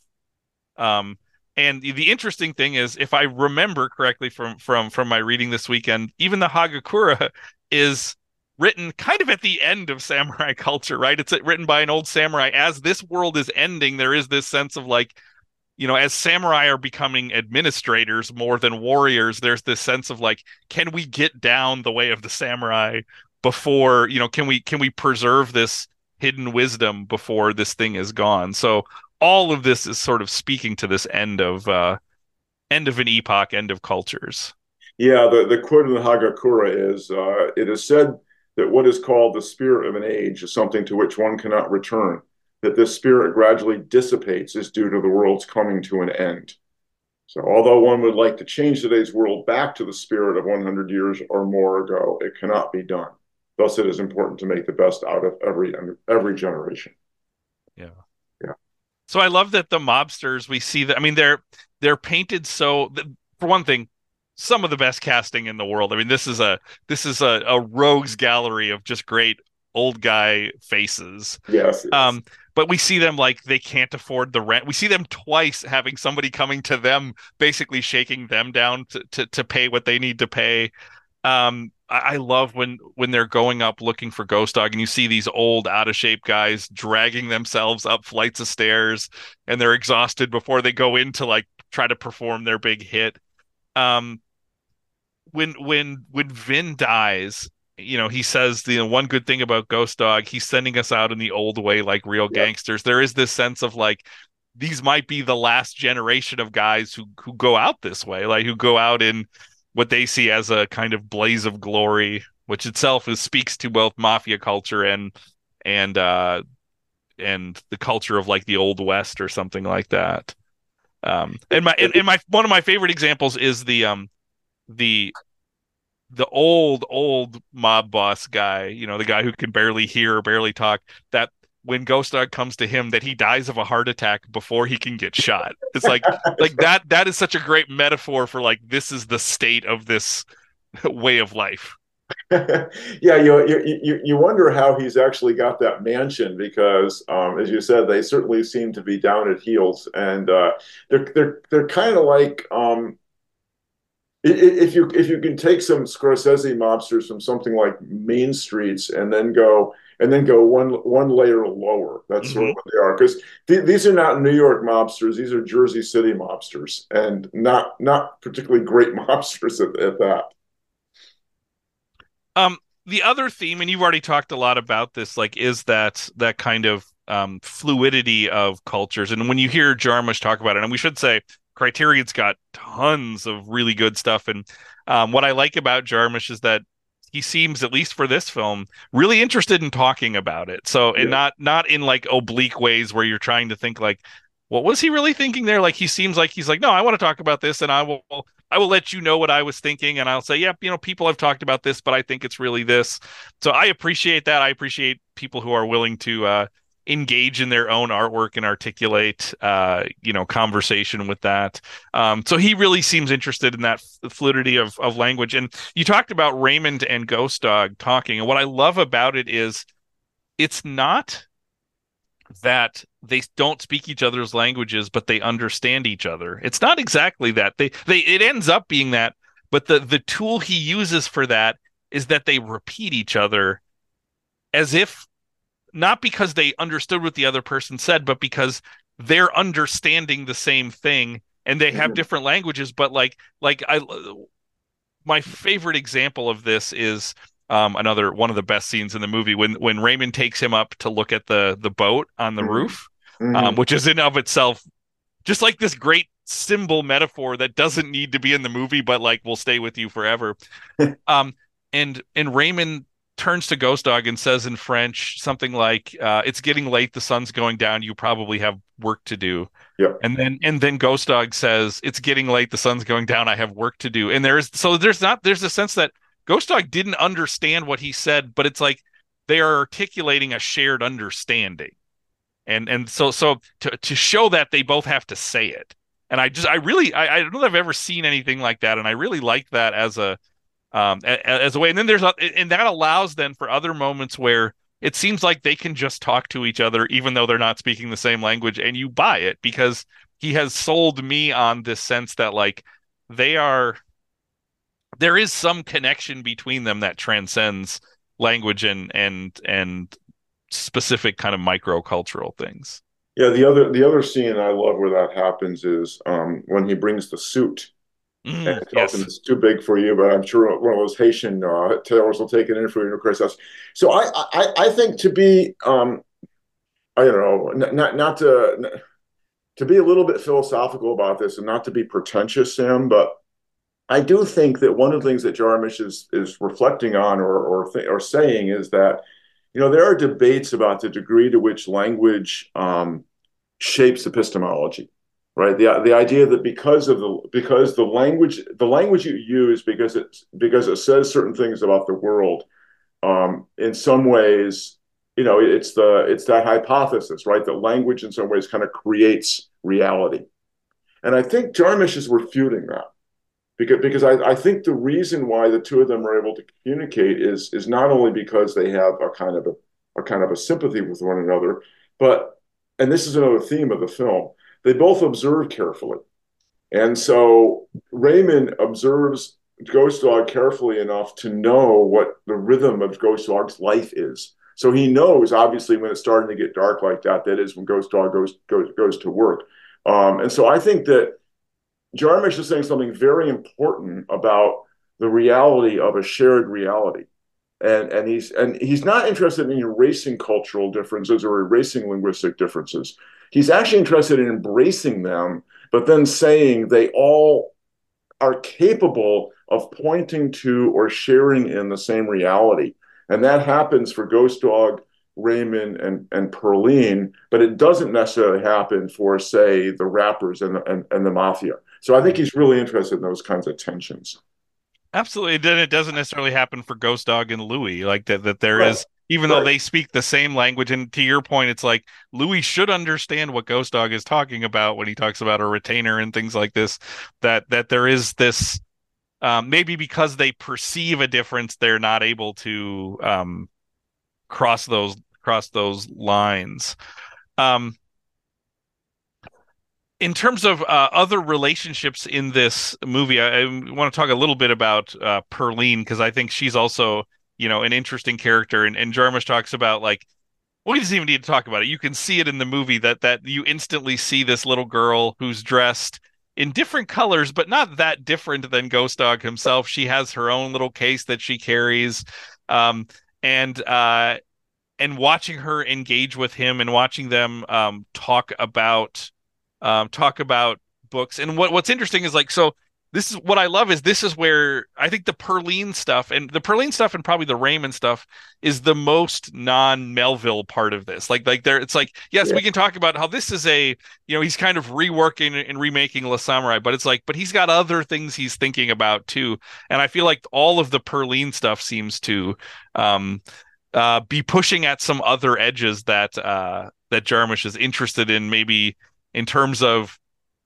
Um, and the interesting thing is, if I remember correctly from from from my reading this weekend, even the Hagakura is written kind of at the end of samurai culture, right? It's written by an old samurai. As this world is ending, there is this sense of like, you know, as samurai are becoming administrators more than warriors, there's this sense of like, can we get down the way of the samurai before, you know, can we can we preserve this hidden wisdom before this thing is gone? So all of this is sort of speaking to this end of uh end of an epoch, end of cultures. Yeah, the, the quote in the Hagakura is uh, it is said that what is called the spirit of an age is something to which one cannot return, that this spirit gradually dissipates is due to the world's coming to an end. So, although one would like to change today's world back to the spirit of one hundred years or more ago, it cannot be done. Thus, it is important to make the best out of every every generation. Yeah. Yeah. So I love that the mobsters we see that I mean they're they're painted so for one thing, some of the best casting in the world. I mean this is a this is a, a rogues gallery of just great old guy faces. Yes. Yes. Um, but we see them like they can't afford the rent. We see them twice having somebody coming to them, basically shaking them down to to, to pay what they need to pay. Um, I, I love when when they're going up looking for Ghost Dog, and you see these old, out of shape guys dragging themselves up flights of stairs, and they're exhausted before they go in to like try to perform their big hit. Um, when when when Vin dies, you know, he says the you know, one good thing about Ghost Dog, he's sending us out in the old way like real Yeah. gangsters. There is this sense of like these might be the last generation of guys who who go out this way, like who go out in what they see as a kind of blaze of glory, which itself is speaks to both mafia culture and and uh and the culture of like the old west or something like that. Um and my and, and my one of my favorite examples is the um the the old old mob boss guy, you know, the guy who can barely hear, barely talk, that when Ghost Dog comes to him that he dies of a heart attack before he can get shot. It's like like that that is such a great metaphor for like this is the state of this way of life. Yeah, you, you you wonder how he's actually got that mansion because, um, as you said, they certainly seem to be down at heels, and uh, they're they're they're kind of like um, if you if you can take some Scorsese mobsters from something like Mean Streets and then go and then go one one layer lower. That's sort Mm-hmm. of what they are because th these are not New York mobsters. These are Jersey City mobsters, and not not particularly great mobsters at, at that. Um, the other theme, and you've already talked a lot about this, like, is that that kind of um, fluidity of cultures. And when you hear Jarmusch talk about it, and we should say Criterion's got tons of really good stuff. And um, what I like about Jarmusch is that he seems, at least for this film, really interested in talking about it. So, and Yeah. not not in like oblique ways where you're trying to think like, what was he really thinking there? Like he seems like he's like, no, I want to talk about this, and I will I will let you know what I was thinking, and I'll say, yep, you know, people have talked about this, but I think it's really this. So I appreciate that. I appreciate people who are willing to uh, engage in their own artwork and articulate, uh, you know, conversation with that. Um, so he really seems interested in that f- fluidity of of language. And you talked about Raymond and Ghost Dog talking, and what I love about it is it's not that they don't speak each other's languages, but they understand each other. It's not exactly that. They they it ends up being that, but the the tool he uses for that is that they repeat each other as if not because they understood what the other person said, but because they're understanding the same thing and they have Mhm. different languages, but like like I my favorite example of this is um, another one of the best scenes in the movie when when Raymond takes him up to look at the the boat on the Mhm. roof, um, Mhm. which is in of itself just like this great symbol metaphor that doesn't need to be in the movie, but like will stay with you forever. Um, and and Raymond turns to Ghost Dog and says in French something like, uh, "It's getting late. The sun's going down. You probably have work to do." Yeah. And then and then Ghost Dog says, "It's getting late. The sun's going down. I have work to do." And there's so there's not there's a sense that Ghost Dog didn't understand what he said, but it's like they are articulating a shared understanding. And and so so to to show that they both have to say it. And I just I really I, I don't know if I've ever seen anything like that, and I really like that as a um a, as a way. And then there's a, and that allows then for other moments where it seems like they can just talk to each other even though they're not speaking the same language, and you buy it because he has sold me on this sense that like they are there is some connection between them that transcends language and and and specific kind of microcultural things. Yeah, the other the other scene I love where that happens is um, when he brings the suit and Mm, tells him yes. it's too big for you, but I'm sure one of those Haitian uh, tailors will take it in for you. Of course, that's so. I I, I think to be um, I don't know, not not to to be a little bit philosophical about this and not to be pretentious, Sam, but I do think that one of the things that Jarmusch is is reflecting on or or, th- or saying is that you know there are debates about the degree to which language um, shapes epistemology, right? The the idea that because of the because the language the language you use because it because it says certain things about the world, um, in some ways, you know, it's the it's that hypothesis, right? That language in some ways kind of creates reality, and I think Jarmusch is refuting that because because I, I think the reason why the two of them are able to communicate is is not only because they have a kind of a, a kind of a sympathy with one another, but and this is another theme of the film, they both observe carefully. And so Raymond observes Ghost Dog carefully enough to know what the rhythm of Ghost Dog's life is. So he knows, obviously, when it's starting to get dark like that, that is when Ghost Dog goes goes goes to work. Um, and so I think that Jarmusch is saying something very important about the reality of a shared reality. And, and he's and he's not interested in erasing cultural differences or erasing linguistic differences. He's actually interested in embracing them, but then saying they all are capable of pointing to or sharing in the same reality. And that happens for Ghost Dog, Raymond, and, and Perline, but it doesn't necessarily happen for, say, the rappers and the, and, and the mafia. So I think he's really interested in those kinds of tensions. Absolutely. Then it doesn't necessarily happen for Ghost Dog and Louie. Like that that there Right. is even though Right. they speak the same language. And to your point, it's like Louis should understand what Ghost Dog is talking about when he talks about a retainer and things like this. That that there is this um, maybe because they perceive a difference, they're not able to um, cross those cross those lines. Um, in terms of uh, other relationships in this movie, I, I want to talk a little bit about uh, Perline because I think she's also, you know, an interesting character. And, and Jarmusch talks about like, well, he doesn't even need to talk about it. You can see it in the movie that that you instantly see this little girl who's dressed in different colors, but not that different than Ghost Dog himself. She has her own little case that she carries, um, and uh, and watching her engage with him and watching them um, talk about um, talk about books. And what what's interesting is like so this is what I love is this is where I think the Perline stuff and the Perline stuff and probably the Raymond stuff is the most non-Melville part of this. Like like there it's like yes, Yeah. we can talk about how this is a you know he's kind of reworking and remaking La Samurai, but it's like but he's got other things he's thinking about too. And I feel like all of the Perline stuff seems to um uh, be pushing at some other edges that uh, that Jarmusch is interested in, maybe in terms of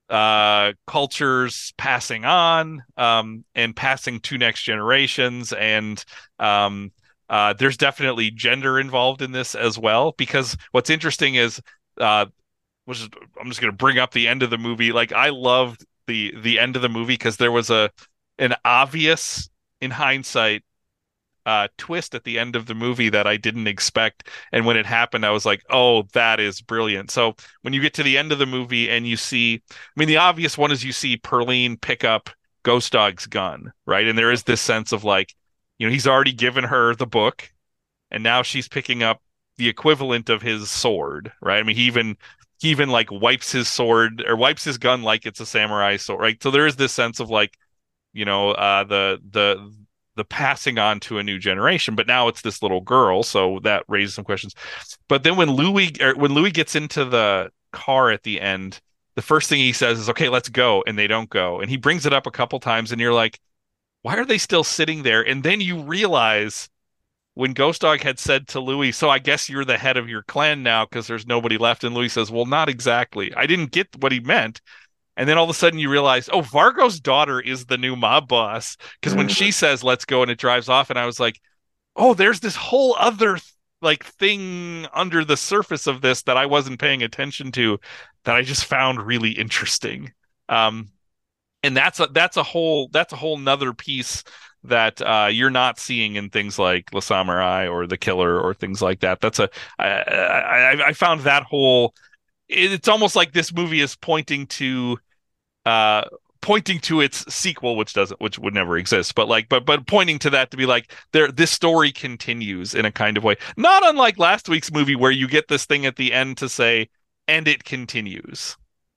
uh, cultures passing on um, and passing to next generations, and um, uh, there's definitely gender involved in this as well. Because what's interesting is, uh, which is, I'm just going to bring up the end of the movie. Like I loved the the end of the movie because there was a an obvious, in hindsight, uh, twist at the end of the movie that I didn't expect. And when it happened, I was like, oh, that is brilliant. So when you get to the end of the movie and you see, I mean, the obvious one is you see Perline pick up Ghost Dog's gun, right? And there is this sense of like, you know, he's already given her the book and now she's picking up the equivalent of his sword, right? I mean, he even he even like wipes his sword or wipes his gun like it's a samurai sword, right? So there is this sense of like, you know, uh, the the the passing on to a new generation. But now it's this little girl, so that raises some questions. But then when Louis er, when Louis gets into the car at the end, the first thing he says is, "Okay, let's go," and they don't go. And he brings it up a couple times, and you're like, "Why are they still sitting there?" And then you realize when Ghost Dog had said to Louis, "So I guess you're the head of your clan now because there's nobody left." And Louis says, "Well, not exactly. I didn't get what he meant." And then all of a sudden you realize, oh, Vargo's daughter is the new mob boss. Because when Mm. she says, let's go, and it drives off, and I was like, oh, there's this whole other like thing under the surface of this that I wasn't paying attention to that I just found really interesting. Um, and that's a that's a whole that's a whole nother piece that uh, you're not seeing in things like La Samurai or The Killer or things like that. That's a I, I, I found that whole it's almost like this movie is pointing to uh pointing to its sequel, which doesn't which would never exist, but like but but pointing to that to be like there this story continues in a kind of way, not unlike last week's movie where you get this thing at the end to say and it continues.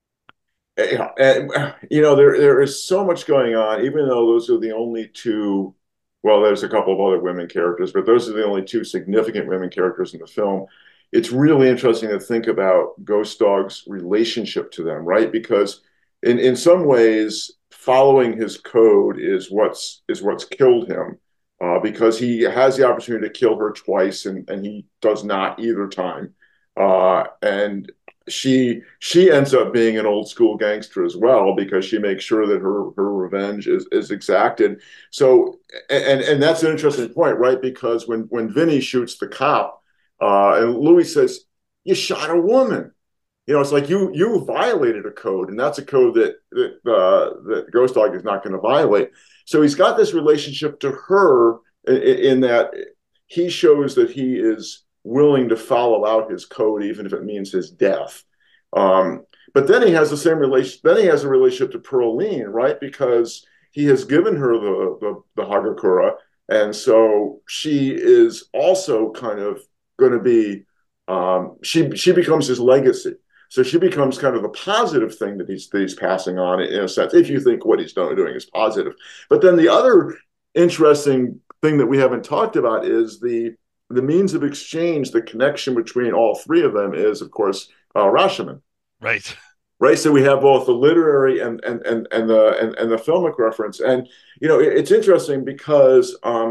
Yeah, and you know there there is so much going on. Even though those are the only two, well, there's a couple of other women characters, but those are the only two significant women characters in the film. It's really interesting to think about Ghost Dog's relationship to them, right? Because in in some ways, following his code is what's is what's killed him, uh, because he has the opportunity to kill her twice, and and he does not either time. Uh, and she she ends up being an old school gangster as well because she makes sure that her her revenge is is exacted. So and and that's an interesting point, right? Because when when Vinny shoots the cop, uh, and Louis says, "You shot a woman." You know, it's like you you violated a code, and that's a code that that uh, that Ghost Dog is not going to violate. So he's got this relationship to her in, in that he shows that he is willing to follow out his code, even if it means his death. Um, but then he has the same relation. Then he has a relationship to Perline, right? Because he has given her the the, the Hagakura, and so she is also kind of going to be. Um, she she becomes his legacy. So she becomes kind of the positive thing that he's that he's passing on in a sense, if you think what he's doing is positive. But then the other interesting thing that we haven't talked about is the the means of exchange, the connection between all three of them is, of course, uh, Rashomon. Right. Right, so we have both the literary and and and and the and, and the filmic reference, and you know it, it's interesting because um,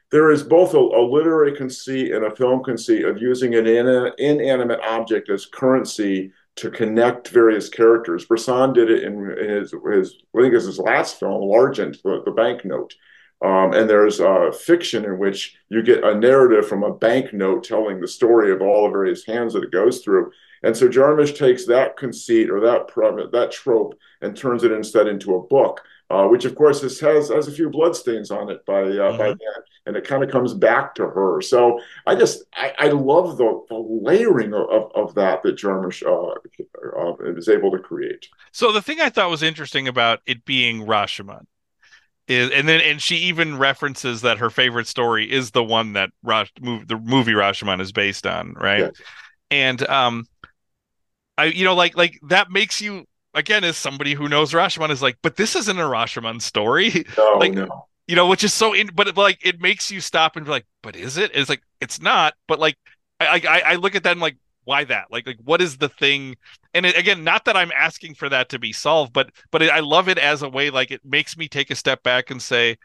there is both a, a literary conceit and a film conceit of using an in, inanimate object as currency to connect various characters. Bresson did it in his, his I think it was his last film, L'Argent, the, the banknote. Um, and there's uh, fiction in which you get a narrative from a banknote telling the story of all the various hands that it goes through. And so Jarmusch takes that conceit or that that trope and turns it instead into a book, uh, which of course has, has has a few bloodstains on it by uh, by Mm-hmm. then, and it kind of comes back to her. So I just I, I love the, the layering of, of that that Jarmusch uh, uh, is able to create. So the thing I thought was interesting about it being Rashomon is, and then and she even references that her favorite story is the one that Rash, move, the movie Rashomon is based on, right? Yes. And um, I you know like like that makes you again as somebody who knows Rashomon is like, but this isn't a Rashomon story, No, like no. you know, which is so in, but like it makes you stop and be like, but is it? It's like it's not, but like I I, I look at that and like why that? Like like what is the thing? And it, again, not that I'm asking for that to be solved, but but it, I love it as a way like it makes me take a step back and say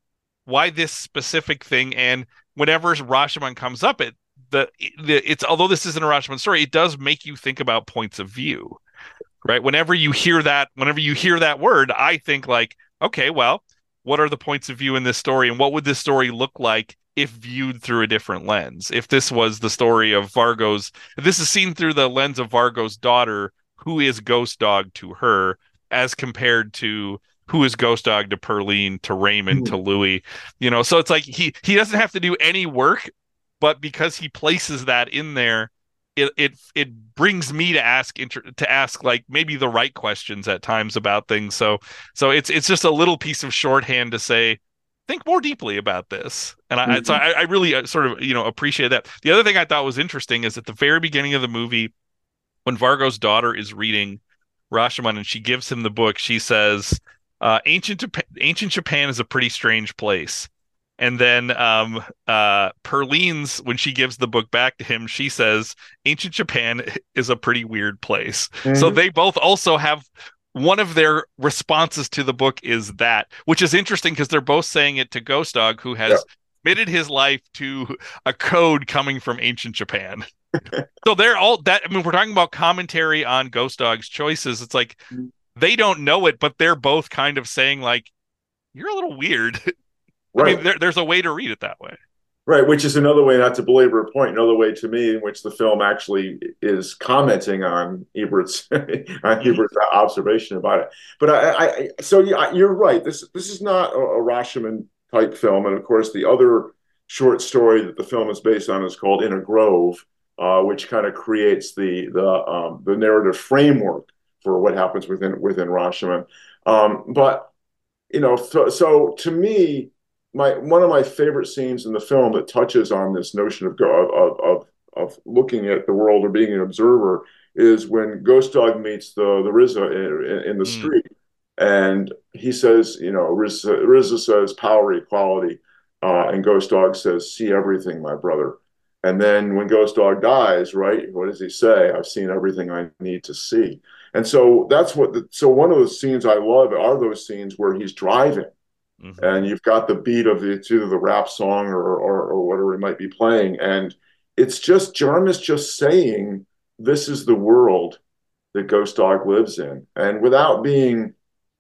why this specific thing. And whenever Rashomon comes up, it the, the it's although this isn't a Rashomon story, it does make you think about points of view, right? Whenever you hear that, whenever you hear that word, I think like, okay, well, what are the points of view in this story, and what would this story look like if viewed through a different lens? If this was the story of Vargo's, if this is seen through the lens of Vargo's daughter, who is Ghost Dog to her, as compared to who is Ghost Dog to Perline, to Raymond, to Louis, you know? So it's like he he doesn't have to do any work, but because he places that in there, it it it brings me to ask inter to ask like maybe the right questions at times about things. So so it's it's just a little piece of shorthand to say think more deeply about this. And I so Mhm. I, I really uh, sort of you know appreciate that. The other thing I thought was interesting is at the very beginning of the movie when Vargo's daughter is reading Rashomon and she gives him the book, she says, uh, "Ancient Japan, ancient Japan is a pretty strange place." And then um, uh, Perline's, when she gives the book back to him, she says, "Ancient Japan is a pretty weird place." So Mhm. they both also have one of their responses to the book is that, which is interesting because they're both saying it to Ghost Dog, who Yeah. has committed his life to a code coming from ancient Japan. So they're all that. I mean, we're talking about commentary on Ghost Dog's choices. It's like they don't know it, but they're both kind of saying like, "You're a little weird." I mean, Right. there, there's a way to read it that way. Right, which is another way, not to belabor a point, another way to me in which the film actually is commenting on Ebert's on Hmm. Ebert's observation about it. But I, I so yeah, you're right. This this is not a, a Rashomon type film, and of course, the other short story that the film is based on is called In a Grove, uh, which kind of creates the the um, the narrative framework for what happens within within Rashomon. Um, but you know, so, so to me, my one of my favorite scenes in the film that touches on this notion of of of of looking at the world or being an observer is when Ghost Dog meets the the R Z A in, in the Mm. street, and he says, you know, R Z A, R Z A says power equality, uh, and Ghost Dog says, "See everything, my brother." And then when Ghost Dog dies, right, what does he say? "I've seen everything I need to see." And so that's what the, so one of the scenes I love are those scenes where he's driving Hmm. and you've got the beat of the, it's either the rap song or, or, or whatever it might be playing. And it's just Jarmus just saying, this is the world that Ghost Dog lives in. And without being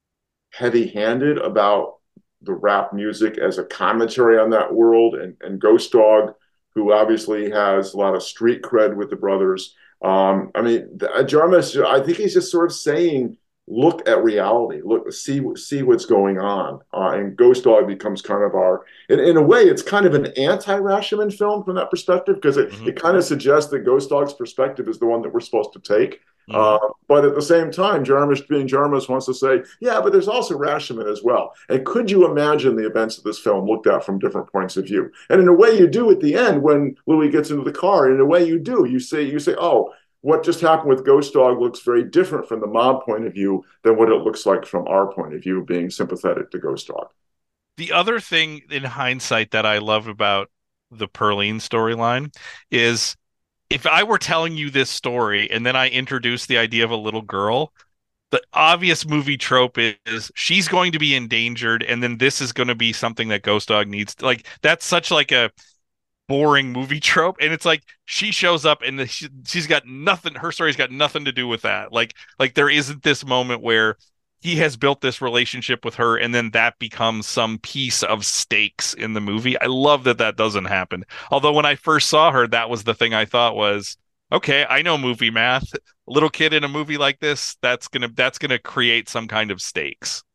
heavy handed about the rap music as a commentary on that world, and, and Ghost Dog, who obviously has a lot of street cred with the brothers. Um, I mean, Jarmus, I think he's just sort of saying, look at reality, look, see, see what's going on. Uh, and Ghost Dog becomes kind of our, in, in a way, it's kind of an anti-Rashomon film from that perspective, because it, Hmm. it kind of suggests that Ghost Dog's perspective is the one that we're supposed to take. Hmm. Uh, but at the same time, Jarmus, being Jarmus, wants to say, yeah, but there's also Rashomon as well. And could you imagine the events of this film looked at from different points of view? And in a way, you do at the end when Louis gets into the car. In a way, you do. You say, you say, oh, what just happened with Ghost Dog looks very different from the mob point of view than what it looks like from our point of view, being sympathetic to Ghost Dog. The other thing in hindsight that I love about the Perline storyline is if I were telling you this story and then I introduced the idea of a little girl, the obvious movie trope is she's going to be endangered, and then this is going to be something that Ghost Dog needs. Like that's such like a boring movie trope, and it's like she shows up and the, she, she's got nothing. Her story's got nothing to do with that. Like like there isn't this moment where he has built this relationship with her, and then that becomes some piece of stakes in the movie. I love that that doesn't happen. Although when I first saw her, that was the thing I thought was, okay, I know movie math. A little kid in a movie like this, that's gonna that's gonna create some kind of stakes.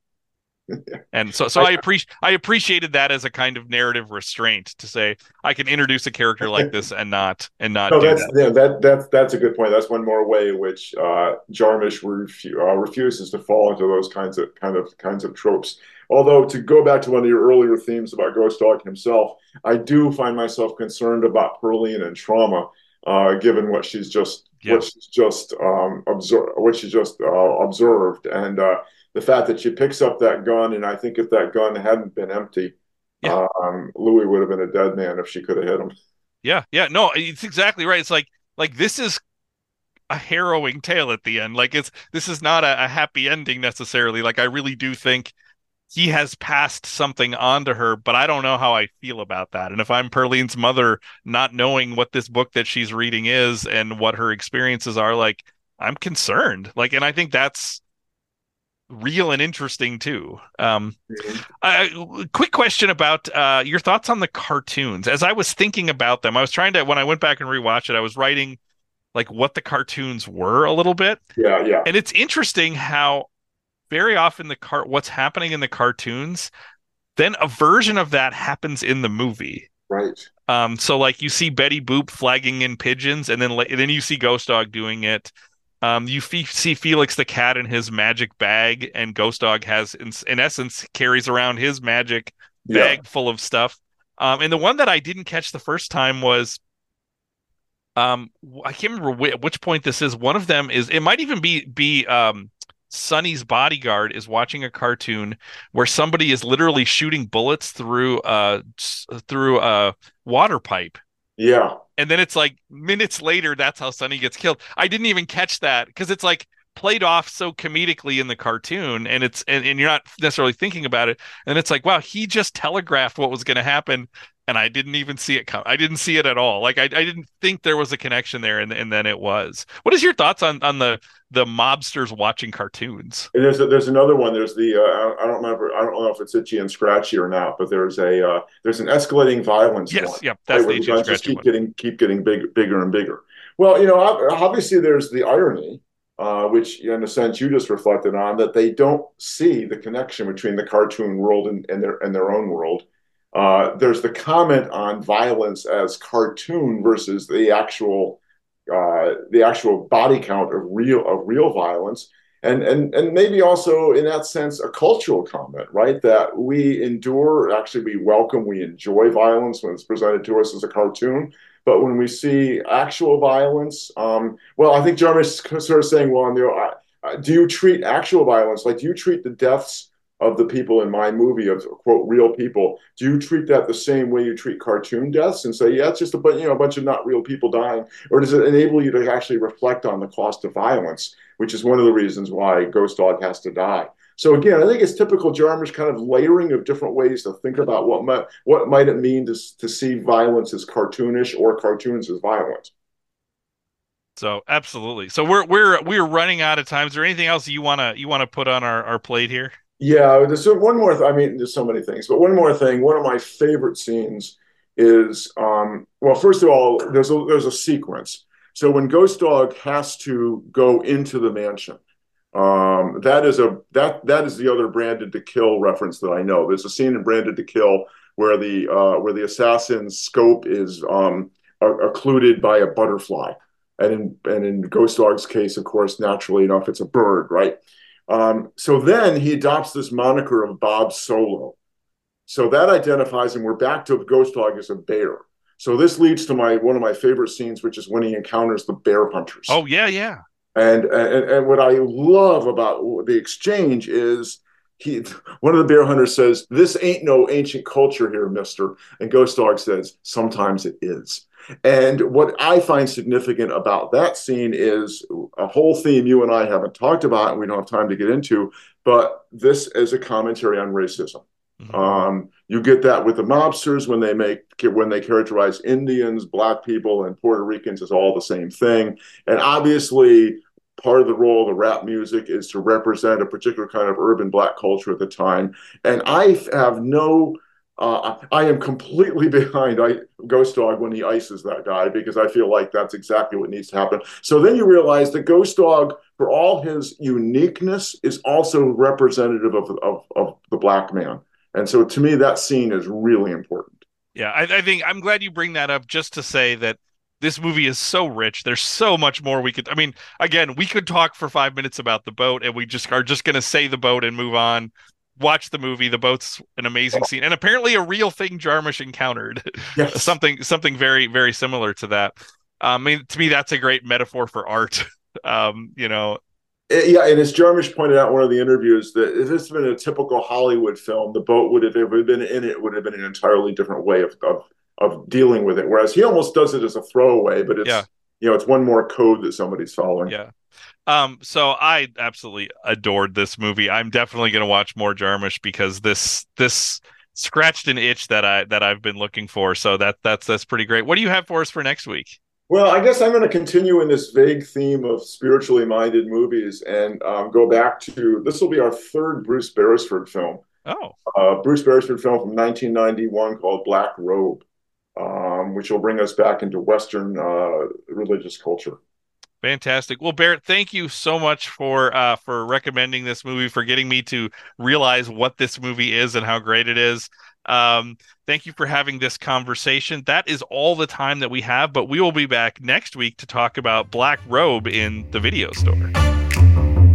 And so so I, I appreciate I appreciated that as a kind of narrative restraint to say I can introduce a character like this and not and not no, do that's that. yeah, that that's that's a good point. That's one more way in which uh, Jarmusch refu- uh, refuses to fall into those kinds of kind of kinds of tropes. Although to go back to one of your earlier themes about Ghost Dog himself, I do find myself concerned about Pearline and trauma, uh, given what she's just Yeah. what she's just um, observed, what she just uh, observed, and uh, the fact that she picks up that gun. And I think if that gun hadn't been empty, Yeah. um, Louis would have been a dead man if she could have hit him. Yeah. Yeah. No, it's exactly right. It's like like this is a harrowing tale at the end. Like it's this is not a, a happy ending necessarily. Like I really do think he has passed something on to her, but I don't know how I feel about that. And if I'm Perline's mother, not knowing what this book that she's reading is and what her experiences are, like I'm concerned. Like, and I think that's real and interesting too. Um, Mm-hmm. uh, quick question about uh, your thoughts on the cartoons. As I was thinking about them, I was trying to when I went back and rewatched it, I was writing like what the cartoons were a little bit, Yeah, yeah, and it's interesting how very often the car what's happening in the cartoons, then a version of that happens in the movie. right. Um, so like you see Betty Boop flagging in pigeons, and then la- then you see Ghost Dog doing it. Um, you fe see Felix the cat in his magic bag, and Ghost Dog has, in, in essence, carries around his magic Yeah, bag full of stuff. Um, and the one that I didn't catch the first time was, um, I can't remember whi which point this is. One of them is, it might even be be um, Sonny's bodyguard is watching a cartoon where somebody is literally shooting bullets through uh s- through a water pipe, yeah, and then it's like minutes later that's how Sonny gets killed. I didn't even catch that because it's like played off so comedically in the cartoon, and it's and, and you're not necessarily thinking about it, and it's like wow, he just telegraphed what was going to happen, and I didn't even see it come. I didn't see it at all. Like I, I didn't think there was a connection there, and and then it was. What is your thoughts on on the the mobsters watching cartoons? and there's a, there's another one. There's the uh, I don't remember. I don't know if it's itchy and scratchy or not, but there's a uh, there's an escalating violence one, Yes, yep, right, that's where the the Itchy and guns just Scratchy keep one. getting keep getting big, bigger and bigger. Well, you know, obviously there's the irony, uh, which in a sense you just reflected on, that they don't see the connection between the cartoon world and, and their and their own world. Uh, there's the comment on violence as cartoon versus the actual uh, the actual body count of real of real violence, and and and maybe also in that sense a cultural comment, right? That we endure, actually we welcome, we enjoy violence when it's presented to us as a cartoon, but when we see actual violence, um, well, I think Jeremy is sort of saying, well, you know, I, do you treat actual violence like do you treat the deaths of the people in my movie of quote real people? Do you treat that the same way you treat cartoon deaths and say, yeah, it's just a you know a bunch of not real people dying, or does it enable you to actually reflect on the cost of violence, which is one of the reasons why Ghost Dog has to die? So again, I think it's typical Jarmusch kind of layering of different ways to think about what might what might it mean to to see violence as cartoonish or cartoons as violent. So absolutely. So we're we're we're running out of time. Is there anything else you wanna you wanna put on our our plate here? Yeah, there's one more. Th- I mean, there's so many things, but one more thing. One of my favorite scenes is, um, well, first of all, there's a there's a sequence. So when Ghost Dog has to go into the mansion, um, that is a that that is the other Branded to Kill reference that I know. There's a scene in Branded to Kill where the uh, where the assassin's scope is um, occluded by a butterfly, and in and in Ghost Dog's case, of course, naturally enough, it's a bird, right? Um, so then he adopts this moniker of Bob Solo. So that identifies him. We're back to Ghost Dog as a bear. So this leads to my one of my favorite scenes, which is when he encounters the bear hunters. Oh yeah, yeah. And and, and what I love about the exchange is he one of the bear hunters says, "This ain't no ancient culture here, mister." And Ghost Dog says, "Sometimes it is." And what I find significant about that scene is a whole theme you and I haven't talked about, and we don't have time to get into, but this is a commentary on racism. Mhm. Um, you get that with the mobsters when they make when they characterize Indians, black people, and Puerto Ricans as all the same thing. And obviously, part of the role of the rap music is to represent a particular kind of urban black culture at the time. And I have no uh, I am completely behind I, Ghost Dog when he ices that guy because I feel like that's exactly what needs to happen. So then you realize that Ghost Dog, for all his uniqueness, is also representative of, of, of the black man. And so to me, that scene is really important. Yeah, I, I think I'm glad you bring that up just to say that this movie is so rich. There's so much more we could. I mean, again, we could talk for five minutes about the boat, and we just are just going to say the boat and move on. Watch the movie. The boat's an amazing scene, and apparently a real thing Jarmusch encountered. Yes. something something very very similar to that. Um, I mean, to me, that's a great metaphor for art. Um, you know, Yeah, and as Jarmusch pointed out in one of the interviews, that if this had been a typical Hollywood film, the boat would have, if it had been in it, would have been an entirely different way of, of of dealing with it. Whereas he almost does it as a throwaway, but yeah, it's you know it's one more code that somebody's following. yeah. Um, so I absolutely adored this movie. I'm definitely going to watch more Jarmusch because this this scratched an itch that I that I've been looking for. So that that's that's pretty great. What do you have for us for next week? Well, I guess I'm going to continue in this vague theme of spiritually minded movies and um, go back to this will be our third Bruce Beresford film. Oh, Uh, Bruce Beresford film from nineteen ninety-one called Black Robe, um, which will bring us back into Western uh, religious culture. fantastic. Well, Barrett, thank you so much for uh for recommending this movie, for getting me to realize what this movie is and how great it is. Um, thank you for having this conversation. That is all the time that we have, but we will be back next week to talk about Black Robe in the video store.